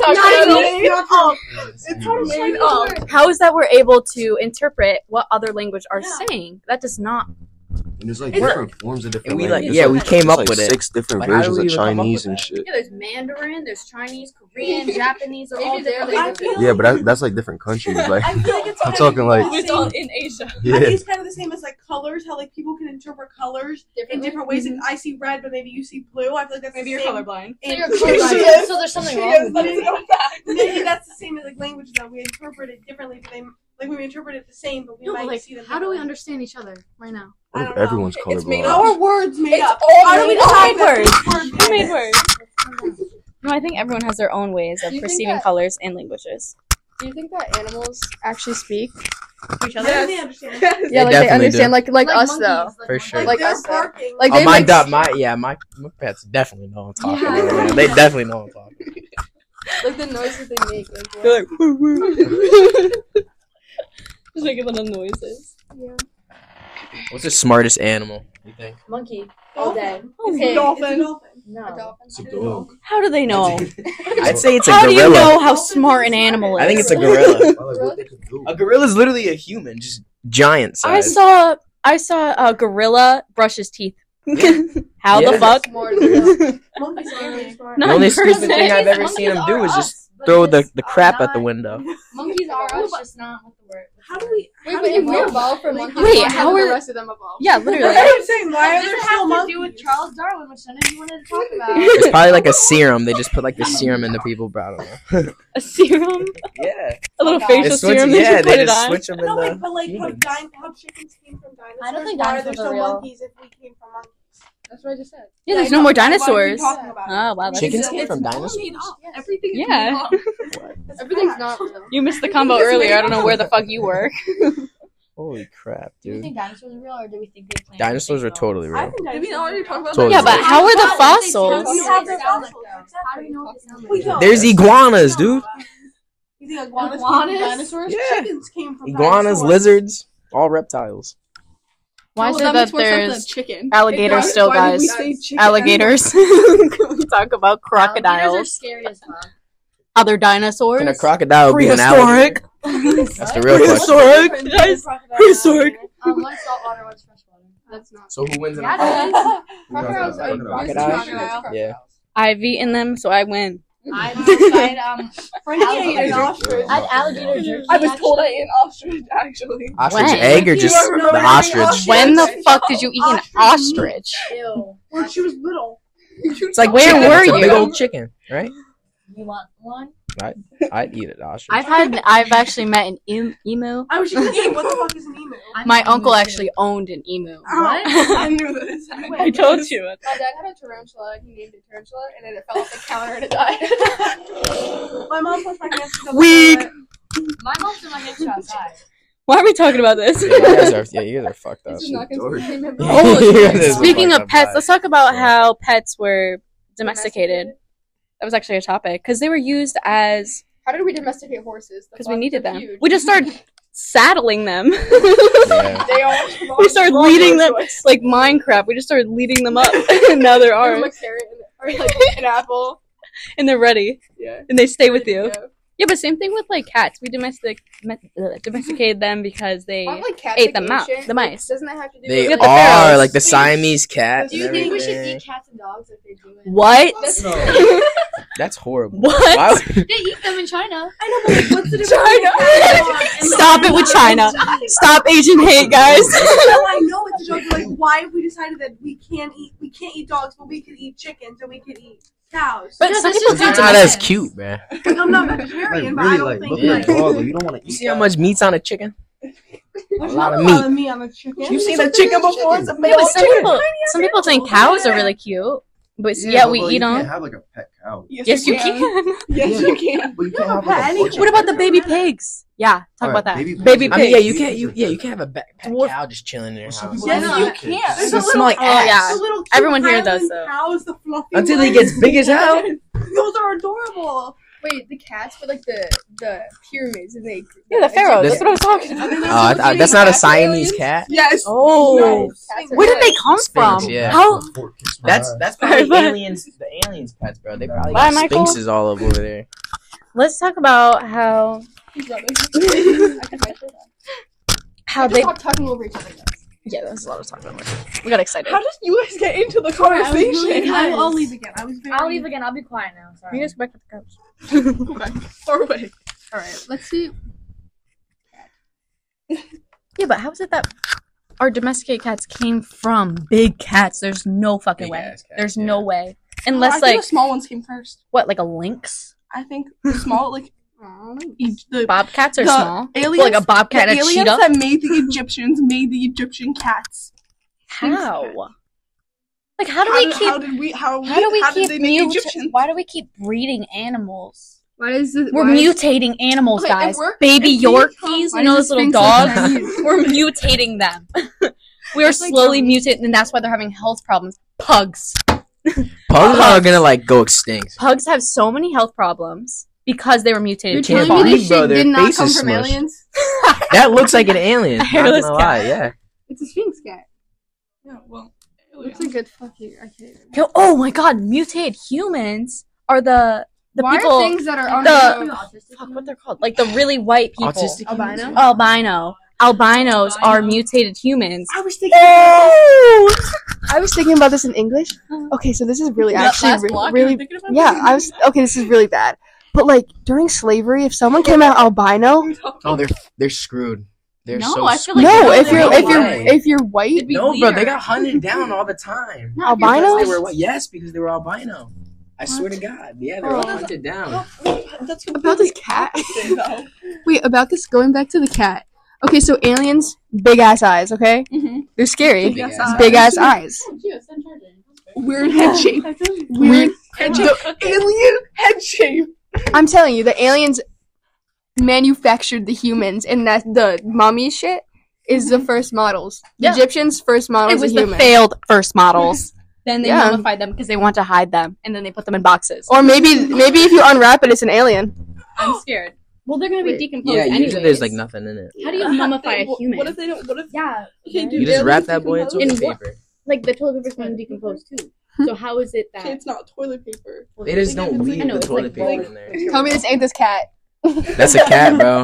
It's totally made up. How is that we're able to interpret what other language are saying? That does not. And there's like It's different forms of different. And we like, languages. yeah, we came There's, up like with it. 6 different Like, how do versions we of even come up Chinese with and that? shit. Yeah, there's Mandarin, there's Chinese, Korean, Japanese, they're all Maybe they're different. like- languages. Yeah, but that's like different countries. Like I feel like it's I'm talking like It's all in Asia. I think yeah. it's kind of the same as like colors, how like people can interpret colors in Differently? different ways. Like I see red, but maybe you see blue. I feel like that's Maybe the you're same. colorblind. So you're in- colorblind. So there's something wrong with you. Maybe that's the same as like languages that we interpret it differently, but they like we interpret it the same, but we No, might but like, see them. how do we differently. understand each other right now? I What don't if know. everyone's It's made colorblind? up. How are words made It's up? all How do we made decide up. that these words Who made exist? words? No, I think everyone has their own ways of Do you think perceiving that- colors and languages. Do you think that animals actually speak to each other? Yeah, they understand. Yeah, like they definitely understand, do. like us though. For sure. Like they're us though. barking. Like Oh, they my like, my pets definitely know I'm talking. Yeah. Yeah, they definitely know I'm talking. like the noises they make. Like, They're like, woo, woo. Just making little noises. What's the smartest animal, you think? Monkey. All day. It's a dolphin. No. It's a dog. How do they know? I'd say it's a How do you gorilla. know how smart an animal is? I think it's a gorilla. Well, like, what they could do. A gorilla's literally a human, just giant I size. saw a gorilla brush his teeth. How Yeah. the fuck? Monkeys are really smart. Not The only in stupid person. thing I've ever seen him do is just throw the crap at the window. Monkeys are us, just not with the word. How do we? wait, how but do if we we evolve? evolve from monkeys, Wait, why how haven't are- the rest of them evolved? Yeah, literally. I'm saying, why are Does there it still have to monkeys? do with Charles Darwin, which none of you wanted to talk about? It's probably like a serum. They just put like the serum into people, but I don't know. A serum? Yeah. A little God. facial They switch, serum yeah, that you they put it just on? switch them No, into wait, but like how, humans. how chickens came from dinosaurs? I don't think why are dinosaurs there are still real. monkeys if we came from monkeys? That's what I just said. Yeah, there's I no know, more but why are we dinosaurs. talking about it? Oh, wow. That's Chickens It's- came from it's all dinosaurs? made up. Everything is Yeah. made up. It's Everything's fact. not real. You missed the combo earlier. I don't know where the fuck you were. Holy crap, Do we dude. think dinosaurs are real, or do we think they planted Dinosaurs are things totally I real. think did we already talk about Totally. Yeah, but how are the How fossils? do You have the fossils. How do you know what they sound like? We don't. There's iguanas, dude. You think iguanas came Iguanas? from dinosaurs? Yeah. Chickens came from Iguanas, dinosaurs. lizards, all reptiles. Why is Well, it that that makes more sense than there's chicken. alligators still, Why did we guys? say chicken? Alligators. We talk about Alligators are crocodiles. scary as fuck. Other dinosaurs. Can a crocodile be an Prehistoric. alligator? That's the real question. Prehistoric. Guys, prehistoric. One's saltwater, one's freshwater. That's not. So who wins in a Yeah, fight? it Crocodiles are Crocodiles? crocodiles. Yeah. I've eaten them, so I win. I'd Frankie ate Alligator. an ostrich. alligator jerky. I was told I ate an ostrich, actually. Ostrich When? egg or just You remember the ostrich? When the fuck did you eat an ostrich? Ew. When she was little. It's like Where chicken. were It's a big you? old chicken, right? You want one? I'd eat an ostrich. I've actually met an emu. I was just thinking, what the fuck is an emu? My uncle actually owned an emu. What? I knew this. I told you. My dad had a tarantula, and he named it tarantula, and then it fell off the counter and it died. My mom puts my hands to Weak. My mom's in my next outside. Why are we talking about this? Yeah, you guys are fucked up. This is not going to be remembered. This is Speaking fucked of up pets, vibe. let's talk about how pets were domesticated. That was actually a topic because they were used as How did we domesticate horses? because we needed them. We just started saddling them. Yeah. They all. We started leading them like Minecraft. We just started leading them up, and now they're Or ours, like carrot or like an apple. and they're ready, Yeah. and they stay with you. Yeah. Yeah, but same thing with like cats. We domesticated them because they Aren't, like, cats, ate like, them out. ancient? The Like, mice. doesn't that have to do They got with the are pharaohs. like the Siamese cat. Do you and think we should everything. eat cats and dogs like they do in What? That's horrible. What? Why would- They eat them in China. I know, but like, what's the difference? China. Stop it with China. Stop Asian hate, guys. No, I know it's a joke. But, like, why have we decided that we can't eat dogs, but we can eat chickens and we can eat cows? But Because some that's people just do It's not not domestic. as cute, man. Like, I'm not vegetarian, but I really, don't like, think look at a dog. Like, you don't want to eat You see how much meat's on a chicken? there's a lot not of a lot meat. of meat on a chicken. You've seen a chicken before? It's a big Yeah, but old chicken. some people think cows are really cute, but yeah, we eat You them. can't have like a pet cow. Yes, you can. Yes, you can. But you can't have pet like a any- bunch What of about the pets. baby pigs? Yeah, talk Alright, about that. baby Baby pigs. I mean, yeah, pigs. you can't have a pet Dwarf- cow just chilling in your house. Some Yes, people you like can. kids. There's Doesn't a smell like Oh, ass. yeah. the little Everyone cute here does, Highland though. Cows, the fluffy Until he ones. gets big as hell. Those are adorable. Wait, the cats were like the pyramids, and they. Yeah, the pharaohs. This- That's what I was talking about. Oh, that's not a Siamese cat. Yes. Oh, Cats are where did good. they come Sphinx, from? yeah. How? That's probably aliens. The aliens' pets, bro. They probably Bye, got Michael. sphinxes all over there. Let's talk about how They they. stop talking over each other. Guys. Yeah, that was a lot of talking. We got excited. How did you guys get into the conversation? I'll leave again. I was very. I'll leave again. I'll be quiet now. Sorry. You guys go back to the couch. far away. All right, let's see. Yeah, but how is it that our domesticated cats came from big cats? There's no fucking way. Big-ass cats, There's yeah. no way. I Unless think like the small ones came first. what, like a lynx? I think the small, like the Bobcats are the small. aliens, Like a bobcat the and a aliens cheetah. that made the Egyptians made the Egyptian cats. How? Like how do we keep? How did we? How How do we how keep did they make mut- Egyptians? Why do we keep breeding animals? Why is it? We're mutating animals, Okay, if guys. we're- Baby if we Yorkies, come- you why know does those little Sphinx look dogs? Chinese? We're mutating them. We are That's like slowly Chinese. mutating, and that's why they're having health problems. Pugs. Pugs are gonna like go extinct. Pugs have so many health problems because they were mutated. You're to Can't telling me believe, this bro, shit their did not face come is from smushed. aliens? That looks like an alien. A Not hairless gonna cat. lie, yeah. It's a Sphinx cat. Yeah, well, Looks like a fucking. I can't even. Yo, oh my god, mutated humans are the Why people. are things that are on the- the Fuck, what they're called? Like the really white people. Autistic Albino? humans? Albino. Albinos are mutated humans. I was thinking. Oh! I was thinking about this in English. Okay, so this is really that actually last block, really. you're thinking about Yeah, this? I was. Okay, this is really bad. But like during slavery, if someone came out albino, Oh, they're screwed. They're No, so I feel like no, they're if you're no if you're way. if you're white, be No, bro, they weird. got hunted down all the time. albino. Because they were, yes, because they were albino. I swear to God. Yeah, they're all Oh. hunted down. That's About this cat. though. Wait, about this. Going back to the cat. Okay, so aliens, big ass eyes. Okay, Mhm. they're scary. Big ass Big ass eyes. Weird head shape. Weird. Head shape. Alien head shape. I'm telling you, the aliens manufactured the humans, and that the mummy shit is the first models. The Yeah. Egyptians' first models It was of the humans. failed first models. Then they Yeah. mummified them because they want to hide them, and then they put them in boxes. Or maybe if you unwrap it, it's an alien. I'm scared. Well, they're gonna be Wait. decomposed Yeah, anyways. usually there's like nothing in it. How do you mummify a What human? if they don't? What if? Yeah. Okay, You just wrap that boy in decompose? toilet In what? paper. Like the toilet paper's going to decompose too. So how is it Okay, that? it's not toilet paper. They just don't It's leave I know, the it's toilet like paper roll- in there. Tell me this ain't this cat. That's a cat, bro.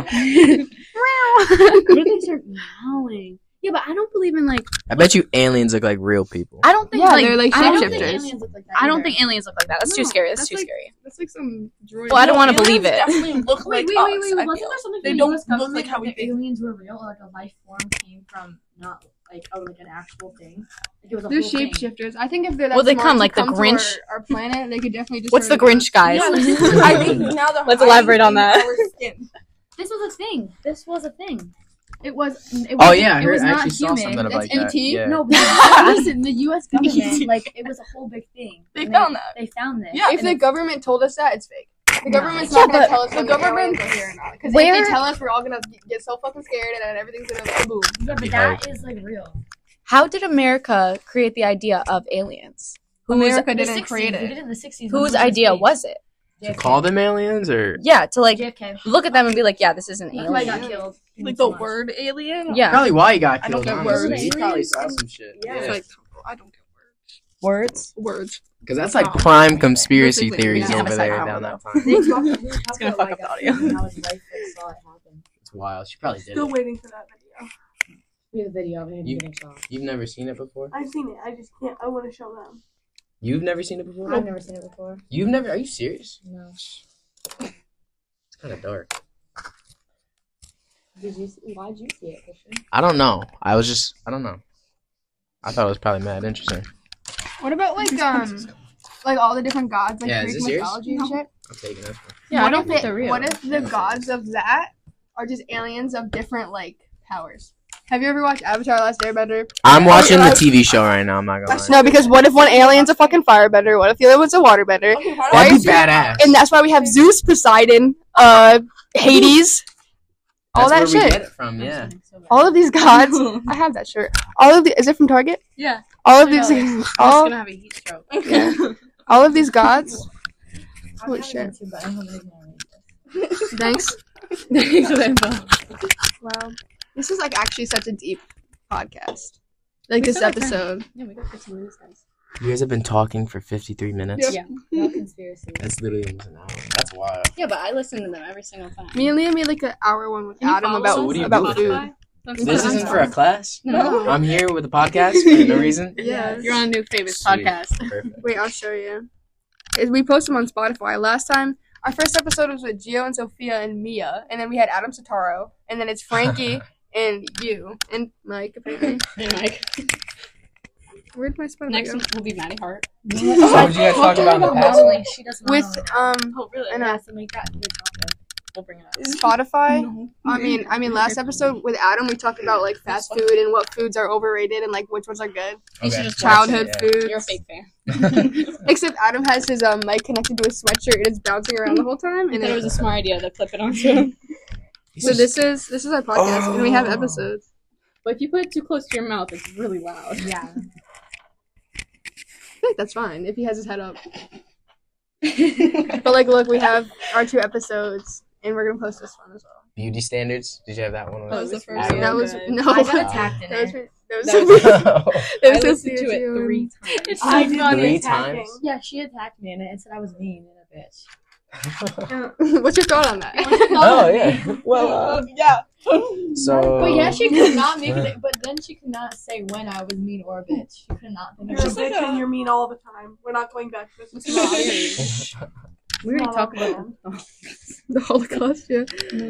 What if they start meowing? Yeah, but I don't believe in like. I bet you aliens look like real people. I don't think. Yeah, like, they're like I don't I don't think think shapeshifters. aliens look like that. I don't either. think aliens look like that. That's too No, scary. That's that's too like- scary. That's like some droid. Well, I don't wanna Aliens believe it. Definitely look like Wait, us. wait, I wasn't feel. there something They from don't the US look government like how we that the think. aliens were real, or like a life form came from not like like an actual thing? Like it was a They're whole thing. shapeshifters. I think if they're that Well, they smart come to like the to Grinch. our planet, they could definitely just. What's the Grinch, guys? Yeah, I think now the Let's elaborate on that. This was a thing. This was a thing. It was. Oh yeah, I it heard. was I not actually saw human. something about That's that. ET? Yeah. No, but listen, the U.S. government, like, it was a whole big thing. They And found that. They found this. Yeah, If the government told us that, it's fake. The No. government's Yeah, not gonna but tell us the when government- aliens are here or not. Because if Where- they tell us, we're all gonna get so fucking scared, and then everything's gonna like boom. Yeah, but be that is like real. How did America create the idea of aliens? America The didn't 60s, create they did it. it in the 60s. Whose idea was it? To call them aliens or Yeah, to like JFK. look at them and be like, yeah, this is an That's why he alien. got killed. Like the word alien. Yeah, probably why he got I don't killed. get Honestly, words. he probably saw some shit. Yeah. It's Yeah, like I don't get words. words. because that's like prime conspiracy Basically, theories yeah. over It's there like, down that time. It's gonna fuck up the audio. How his wife like, saw it happen. It's wild. She probably did Still it. waiting for that video. We have a video of him You- getting shot. You've never seen it before. I've seen it. I just can't. I want to show them. You've never seen it before. I've never seen it before. You've never? Are you serious? No. It's kind of dark. Why'd you see it, Christian? I don't know. I don't know. I thought it was probably mad interesting. What about like all the different gods, like Yeah, is Greek this yours? mythology and shit? I'm taking this one. Yeah, what I don't if think it- they're real. What if the gods of that are just aliens of different like powers? Have you ever watched Avatar: Last Airbender? I'm watching the I- TV show right now. I'm not gonna lie. No, because what if one alien's a fucking firebender? What if the other one's a waterbender? Okay, how do That'd I be badass. And that's why we have Zeus, Poseidon, Hades, all That's that where we shit. get it from. Yeah. All of these gods. I have that shirt. All of the is it from Target? Yeah. All of I these, know. I'm just all, gonna have a heat stroke. yeah. All of these gods. I Holy have shit. it too, but I don't have it anymore. Thanks. Thanks for the info. Wow, this is like actually such a deep podcast. Like this episode. Yeah, we got 15 minutes, guys. You guys have been talking for 53 minutes. Yeah. No conspiracy. That's literally almost an hour. That's wild. Yeah, but I listen to them every single time. Me and Liam made like an hour one with Can you Adam follow about us what do you about do? food. This isn't for a class. No. I'm here with a podcast for no reason. Yes. You're on a new famous Sweet. podcast. Perfect. Wait, I'll show you. We post them on Spotify. Last time, our first episode was with Gio and Sophia and Mia, and then we had Adam Sataro, and then it's Frankie and you and Mike. Apparently, Hey, Mike. where'd my Spotify Next go? one will be Maddie Hart. So what did you guys talk about in the past? With Oh, really? I know. That's to make that good topic. we'll bring it up. Spotify. No. I mean, last episode with Adam, we talked about like fast food and what foods are overrated and like which ones are good. You should Okay. just Childhood Yeah. foods. You're a fake fan. Except Adam has his mic connected to his sweatshirt and it's bouncing around the whole time. I And thought it was a smart idea to clip it onto him. so this is our podcast and we have episodes. But if you put it too close to your mouth, it's really loud. Yeah. I feel like that's fine if he has his head up. But like, look, we have our 2 episodes and we're gonna post this one as well. Beauty standards. Did you have that one? That was the first Adam. one. That was good. no. I got attacked in That was it. that was That was- it I was supposed listened to it 3 times. It's I so did funny. 3 attacking. times? Yeah, she attacked me and said I was mean and a bitch. What's your thought on that? Oh yeah. Well, Yeah. so. But yeah, she could not make it. But then she could not say when I was mean or a bitch. She could not think You're of a Just it. like bitch a- and you're mean all the time. We're not going back to this. It's not serious. We already Not talked all about the The Holocaust, yeah.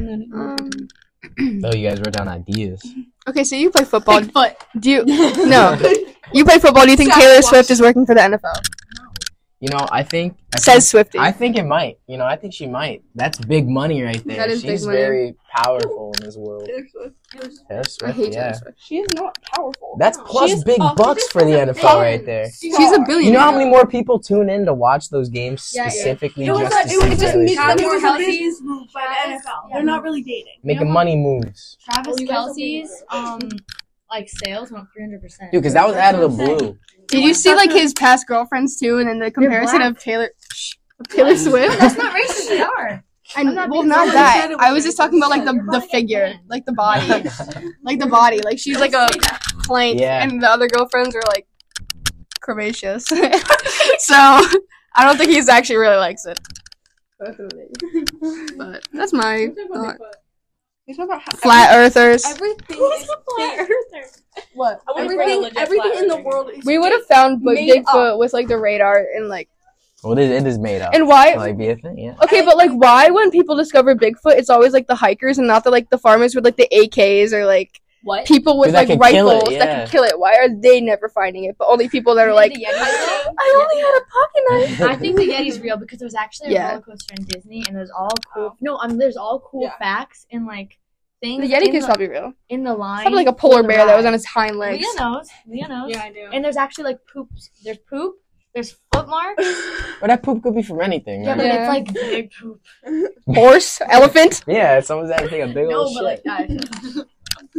Oh, you guys wrote down ideas. Okay, so you play football. Bigfoot. Do you? No. You play football. Do you think Taylor Swift is working for the NFL? You know, I think Says Swifty. I think it might. You know, I think she might. That's big money right there. That is She's big money. very powerful in this world. Taylor I Swift, hate yeah. Taylor Swift. She is not powerful. That's plus She's big a- bucks for the NFL right there. She's a billionaire. You know how many more people tune in to watch those games Yeah, yeah. specifically It was just like, to it was see just Taylor me. Swift? It was a Travis- business move by the NFL. Yeah. They're not really dating. Making money moves. Travis you guys will Kelsey's like sales went up 300%. Dude, because that was out of the blue. Did you see like his past girlfriends too, and then the comparison black. of Taylor Swift? That's not racist. They are. And not well, being not funny. that. I was just talking about like the gonna get figure, banned. like the body, like the body. Like she's like a plank, Yeah. and the other girlfriends are like curvaceous. So I don't think he's actually really likes it. But that's my thought. You talk about how Flat earthers. everything is What? everything in the world is We would have found like Made Bigfoot with like the radar and like. Well, it is made up. And why? Like, be a thing, yeah. Okay, but like, why when people discover Bigfoot, it's always like the hikers and not the farmers with like the AKs or like What? people with Dude, that like could kill it, rifles that yeah. can kill it. Why are they never finding it? But only people that are like, I only had a pocket knife. I think the Yeti's real because there was actually a Yeah. roller coaster in Disney, and there's all cool. No, there's all cool Yeah. facts and like things. The Yeti in is the, probably real. in the line. Probably like a for polar the bear that was ride. on its hind legs. Leah knows. Leah knows. Yeah, I do. And there's actually like poops. There's poop. There's foot marks. But that poop could be from anything, Yeah, right? but Yeah. it's like big poop. Horse, elephant. Yeah, someone's had to take a big No, old but like shit. that.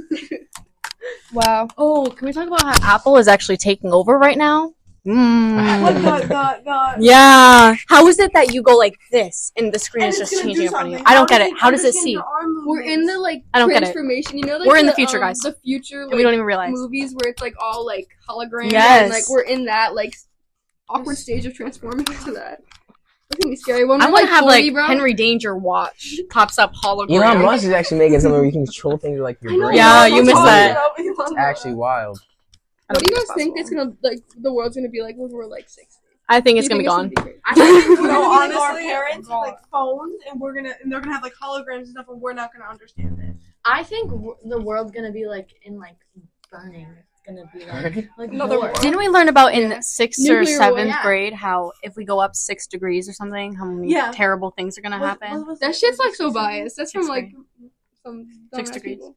Wow. Oh, can we talk about how Apple is actually taking over right now? What the Yeah. How is it that you go like this and the screen and is it's just gonna changing do in front of you? something. I don't get does it. How does it understand see? your arm We're in the like I don't get it. transformation. You know, like We're in the future, guys. The future, And like, we don't even realize. movies where it's like all like hologram. Yes. And, like we're in that like awkward stage of transforming into that. It's gonna be scary. When I we're want to have 40, like bro, Henry Danger watch pops up hologram. Elon Musk is actually making something where you can control things with, like your I know, brain. Yeah, bro, you missed that. It's actually wild. What do you guys think it's gonna like? The world's gonna be like when we're like 60? I think it's Do gonna you be think gone. crazy? I think we're No, gonna honestly, our honestly, parents with like phones, and they're gonna have like holograms and stuff, and we're not gonna understand it. I think the world's gonna be like in like burning. It's gonna be like Another war. world. Didn't we learn about in Yeah. 6th Nuclear or war, 7th yeah. grade how if we go up 6 degrees or something, how many Yeah. terrible things are gonna happen? That shit's like so biased. That's from Sixth like some 6 dumbass degrees. people.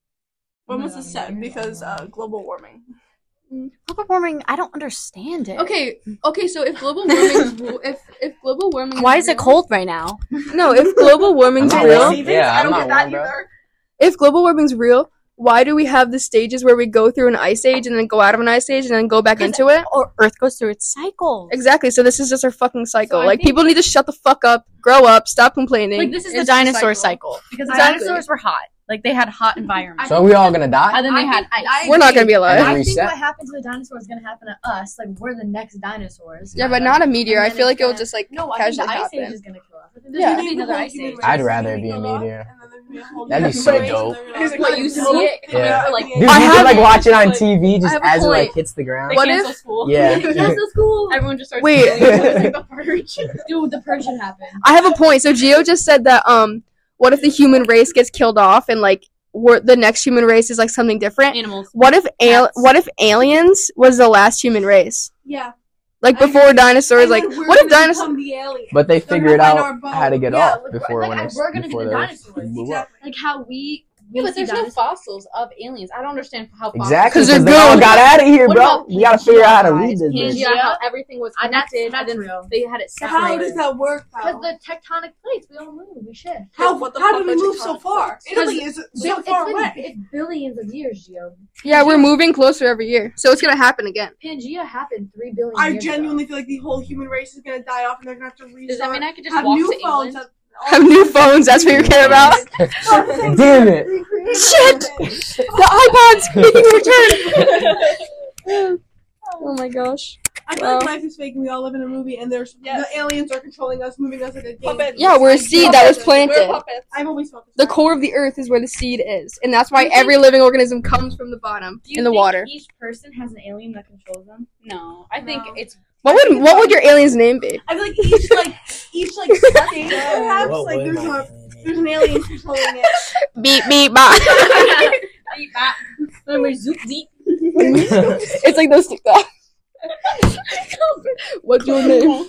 When was this said? Because global warming. Global warming, I don't understand it. Okay, so if global warming, if global warming, Why is it real- cold right now? No, if global warming's I'm not real, warm. Yeah, I I'm don't not get that warm, bro. either. if global warming's real, why do we have the stages where we go through an ice age and then go out of an ice age and then go back into it? Or Earth goes through its cycle. Exactly. So this is just our fucking cycle. So I like think- people need to shut the fuck up, grow up, stop complaining. Like this is the It's just a dinosaur cycle. Because the Exactly. dinosaurs were hot. Like they had hot environments. So are we all gonna die? And then they I had think- ice. I We're not gonna be And alive. then I think reset? what happened to the dinosaurs is gonna happen to us. Like we're the next dinosaurs. Yeah, but not a meteor. And I then feel it's like it'll gonna- just like No, I think the casually ice age happen. is gonna kill us. I think Yeah. there's gonna be another ice age. I'd rather it be a meteor. That'd be so dope. What, you see it coming Yeah. for like Dude, you I could have- like watch it on TV I just have a as it like point. hits the ground. they What cancel if- school. Yeah. Cancel school. Everyone just starts Wait. stealing like the purge. Dude, the purge should happen. I have a point. So Gio just said that what if the human race gets killed off and like the next human race is like something different? Animals. What if Cats. aliens was the last human race? Yeah. Like before dinosaurs, And like then we're what if gonna dinosaurs? become the alien? But they They're figured gonna find out our boat. how to get Yeah, off before like, when it's we're gonna be before the they dinosaurs. blew up. Like how we Yeah, but see there's no dinosaurs. fossils of aliens. I don't understand how fossils. Exactly, 'Cause they're because they all good. got out of here, What bro. about We gotta figure out how to Pangea, read this. guys? bitch. Pangea, how everything was That's connected, and then real. they had it How separated. does that work? Because Though? the tectonic plates, we all move. We shift. How What the how fuck did we are move so tectonic far? plates? Italy is so It's far been- away. It's billions of years, Gio. Yeah, we're moving closer every year, so it's gonna happen again. Pangea happened 3 billion I years genuinely feel like the whole human race is gonna die off, and they're gonna have to restart. Does that mean I could just have walk new to phones? England? Have new phones. That's what you care about. Damn it! Shit! The iPod's making return. Oh my gosh. I feel like life is fake, and we all live in a movie, and there's the aliens are controlling us, moving us like a game. Puppets. Yeah, we're a seed that was planted. We're puppets. I've always felt this The way. core of the earth is where the seed is, and that's why every living organism comes from the bottom Do you in the think water. Each person has an alien that controls them. No, I think No. it's What would your alien's name be? I feel like each state perhaps What like would there's my a there's an alien controlling it. Beep beep bop. remember Zoop Deep. It's like those TikTok. What's your name?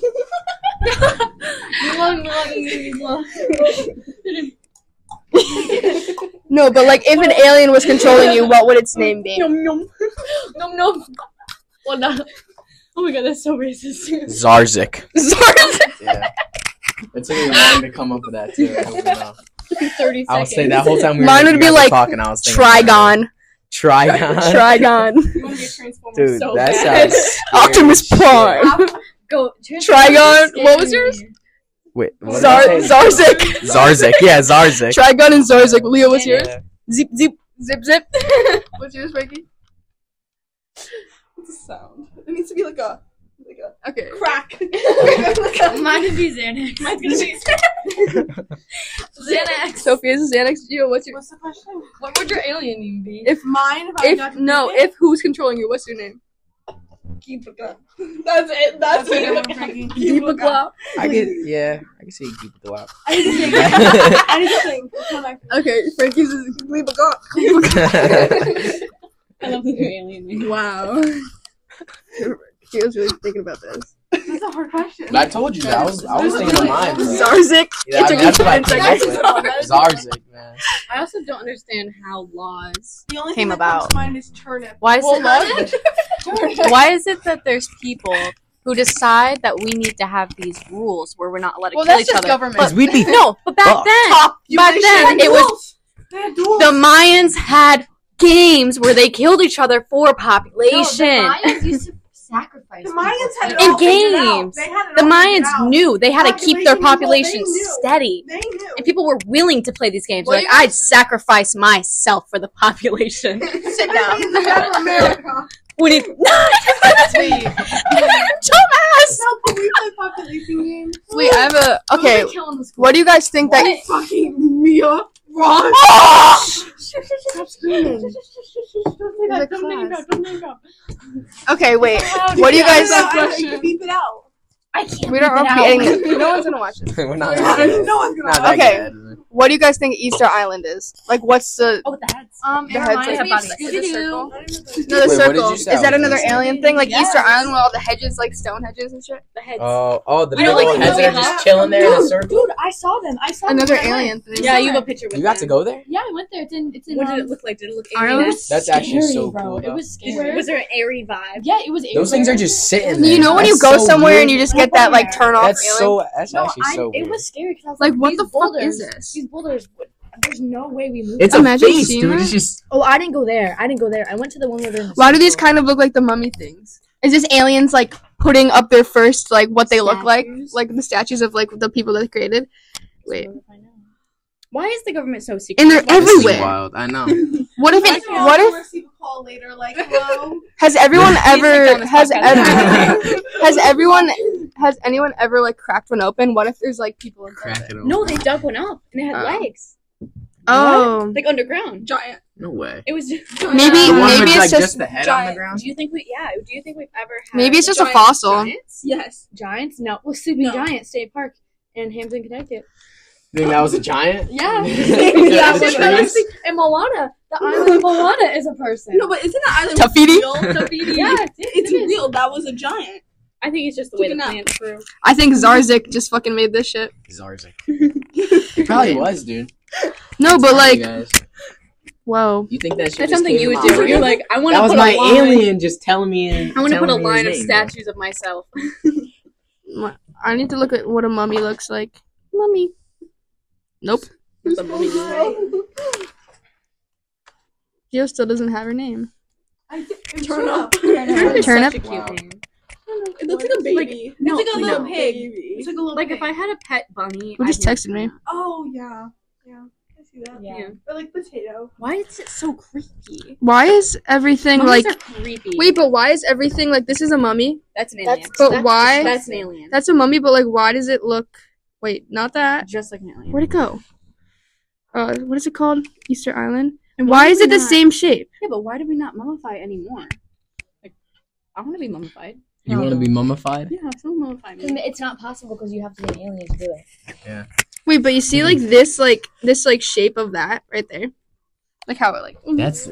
No, but like if an alien was controlling you, what would its name be? Nom nom nom nom. Well, no. Oh my god, that's so racist. Zarzik. Zarzik. Yeah. It took me a while to come up with that too. I don't know. 30 seconds. I was saying that whole time we were Mine would you be guys were like talking, I was thinking about Trigon. it. Trigon. Trigon. You want to be a transformer Dude, so that bad. sounds scary Optimus as shit. Prime. Go. Trigon. What was yours? Wait, what did I say? Zarzik. Zarzik. Yeah, Zarzik. Trigon and Zarzik. Leo, what's yours? Yeah. Zip zip zip zip. What's yours, Frankie? What's the sound? It needs to be like a Okay. crack. Mine would be Xanax. Mine's gonna be Xanax. Sophia's Xanax. Gio, what's your? What's the question? What would your alien name be? If Mine? If I got to pick it? if who's controlling you, what's your name? Keep it going. That's it. That's That's it. Frankie. Deepak Lau. I could say keep it out. I need to think. I need to think. Come back. Okay, Frankie's is Deepak Lau. I love the new alien name. Wow. She was really thinking about this. That's a hard question. I told you that. I was thinking of mine. Bro. Zarzik. Yeah, It took that's you what I 10 came seconds. up with. Zarzik, man. I also don't understand how laws. The only Came thing that comes about. to mind is turnip. Why is Well, why is it that there's people who decide that we need to have these rules where we're not allowed to Well, kill that's each just other? government. Because we'd be No, but back Fuck. then, back then it was They had duels. the Mayans had games where they killed each other for population. No, the Mayans used to sacrifice. The Mayans had it In all figured out. games. They had it The all figured Mayans out. knew they had to keep their Population population control, they knew. steady. They knew. And people were willing to play these games. What Like, do you guys- I'd sacrifice myself for the population. Sit down. It's better America. When it, dumbass. No, but we play population games. Wait, I have a. Okay, Killing the school. what do you guys think that? Fucking Mia. Ron. Stop screaming. Don't There's a name class. drop. Don't name drop. Okay, wait. What do you guys? Beep it out. I can't. We don't beep it out. repeating it. No one's gonna watch it. We're not. No one's gonna. Not that Okay. good. What do you guys think Easter Island is? Like, what's the? Oh, with the heads. The It heads reminds like me of bodies. Scooby-Doo. No, the Wait, what did circle. you say? Is that another What is it? alien thing? Like Yes. Easter Island with all the hedges, like stone hedges and shit? The heads. Oh, the You know, little like, heads that are no, just chilling there in a circle. Dude, I saw them. I saw Another them. alien thing. Yeah, you have a picture with You got them. to go there? Yeah, I went there. It's in. What did it look like? Did it look Ireland? alien? That's actually so bro. cool, It though. was scary. Was there an airy vibe? Yeah, it was. Those things are just sitting there. You know when you That's go so somewhere weird. and you just get that like turn off That's feeling? so. That's No, actually so it weird. was scary because I was Like, like, what these the fuck boulders, is this? These boulders. There's no way we moved. It's a Imagine face, seeing dude. that. It's just. Oh, I didn't go there. I went to the one where they're in the Why do these circle. kind of look like the mummy things? Is this aliens like putting up their first like what they look like the statues of like the people that they created? Wait, Why is the government so secret? and they're Why- This is everywhere. wild. I know. What if it? Yeah, What we'll if receive a call later? Like, hello. has everyone take down ever this has podcast. has anyone ever like cracked one open? What if there's like people inside? Crack it open. No, they dug one up and it had Oh. legs, Oh, like underground. Giant. No way. It was just Maybe- The one maybe with, it's like, just the head on the giant. ground. Do you think we? Yeah. Do you think we've ever had? maybe it's just a giant fossil. giants. Yes. Giants? No. Well, Sleeping No. Giant State Park in Hampton, Connecticut. You think that was a giant? Yeah. Yeah, It's it's honestly- and Moana, the island of Moana is a person. No, but isn't the island Tafiti? real? Yeah, It's real. That was a giant. I think it's just the way the Taking plants grew. I think Zarzik just fucking made this shit. Zarzik. It probably was, dude. No, but You like, guys, whoa. you think that shit That's just something came you would out? do. You're like, I want That to was put my a line. alien just telling me. I want to put a telling me line of his name, bro. statues of myself. I need to look at what a mummy looks like. Mummy. Nope. The mummy way. Gio still doesn't have her name. Turn up. Turnip. Such a cute name. It looks like a baby. No, it's like a little no. pig. It's like a little Like pig. if I had a pet bunny, Who just I'd name texted me? it. Oh yeah, yeah. I see that. Yeah. Or like potato. Why is it so creepy? Why is everything Mummies like? are creepy. Wait, but why is everything like? This is a mummy. that's an alien. But why? That's an alien. That's a mummy, but like, why does it look? Wait, not that. just like an alien. Where'd it go? What is it called? Easter Island. And Why do is we it the not- same shape? Yeah, but why do we not mummify anymore? Like, I want to be mummified. You want to be mummified? Yeah, someone mummify me. It's not possible because you have to be an alien to do it. Wait, but you see like this shape of that right there, like how it like. That's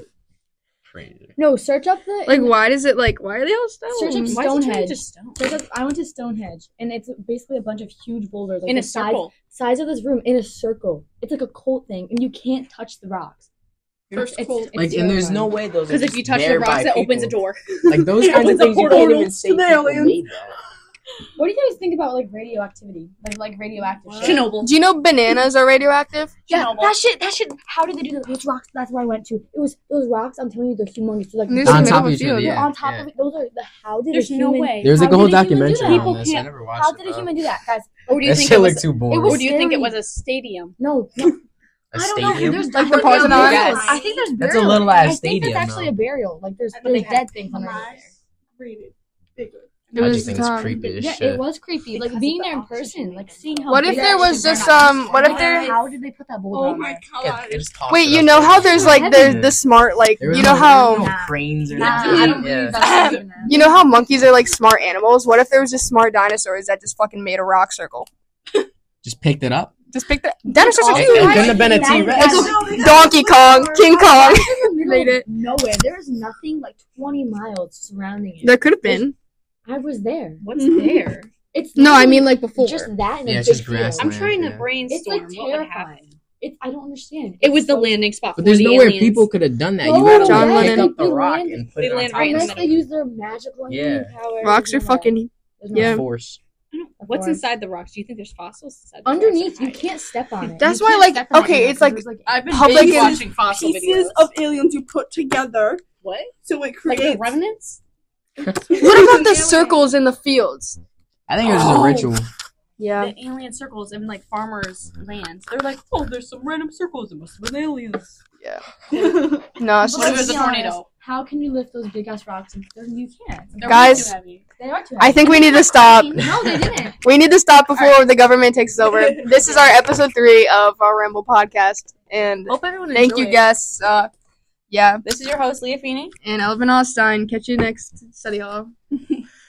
crazy. No, search up the Like, why does it like? Why are they all Search stone? up Why is it turned Stonehenge. into stone? Search up, I went to Stonehenge, and it's basically a bunch of huge boulders, like In the a circle. size of this room, in a circle. It's like a cult thing, and you can't touch the rocks. First It's- cold. it's Like, and there's terrifying. no way those. Because if you touch the rocks, it opens a door. Like those kinds of Opens a things, you portal can't even to say the people aliens. made that. What do you guys think about like radioactivity, like radioactive shit? Chernobyl. Do you know bananas are radioactive? Yeah, Chernobyl. that shit. How did they do that? Those rocks. That's where I went to. It was those rocks. I'm telling you, they're humongous. They're like And there's On the top middle of of each other, field. they're yeah. on top of it. Those are the. How did There's a no human? way. There's like a How whole did a human do documentary that? on this. I can't- never watched How it. did a though. human do that, guys? Or do you That think shit it was? looked too boring. It was Or do you think it scary. was a stadium? No, A I don't know. stadium? There's Like the different Parthenon? burials. I think there's That's a burials. little ass I think stadium, that's actually though. a burial. Like there's And they dead had things underneath there. Rated bigger. It I was just think it's Tom. creepy as Yeah, shit. it was creepy. Like Because being of the there in oxygen person, they like had. seeing how. What if big there that was is, they're just not- what if Like, there? How did they put that boulder Oh on my there? god. Yeah, they just tossed Wait, it you up know there. how there's like there's Yeah. the smart like There was you know no- how there was no cranes or Nah, anything. I don't Yeah. believe that's even that. you know how monkeys are like smart animals. What if there was just smart dinosaurs that just fucking made a rock circle? Just picked it up. Just pick the dinosaurs are It huge. couldn't have been a T-Rex. It's Donkey Kong, King Kong. Made it. Nowhere. There's nothing like 20 miles surrounding it. There could have been. I was there. What's there? It's No, I literally mean like before. just that and Yeah, a it's big just field. grass. I'm trying to Yeah. brainstorm. It's like what would happen. terrifying. I don't understand. It was It's the so- landing spot. But for there's the nowhere aliens. people could have done that. No, You gotta John pick Lennon. up the They rock landed- and put they it on landed top right in of Unless the they middle. use their magical Yeah. healing power. Rocks are there's no way. fucking There's no yeah. way. force. What's course. inside the rocks? Do you think there's fossils inside the Underneath, you rocks? can't step on it. That's You why, can't like, step on it okay, anymore it's like 'cause there's, I've been Public binge is- watching fossil Pieces videos. of aliens you put together What? so it Like creates. the remnants? What about the circles in the fields? I think it was just a ritual. Yeah. The alien circles in like farmers' lands. They're like, oh, there's some random circles. It must have been aliens. No, it's What if it was just, a tornado? How can you lift those big ass rocks? You can't. They're Guys, way too heavy. They are too I heavy. think we need to stop. No, they didn't. We need to stop before the government takes us over. This is our episode 3 of our Ramble podcast, and Hope everyone thank you, enjoyed. guests. Yeah, This is your host, Leah Feeney. and Elvin Austin. Catch you next study hall.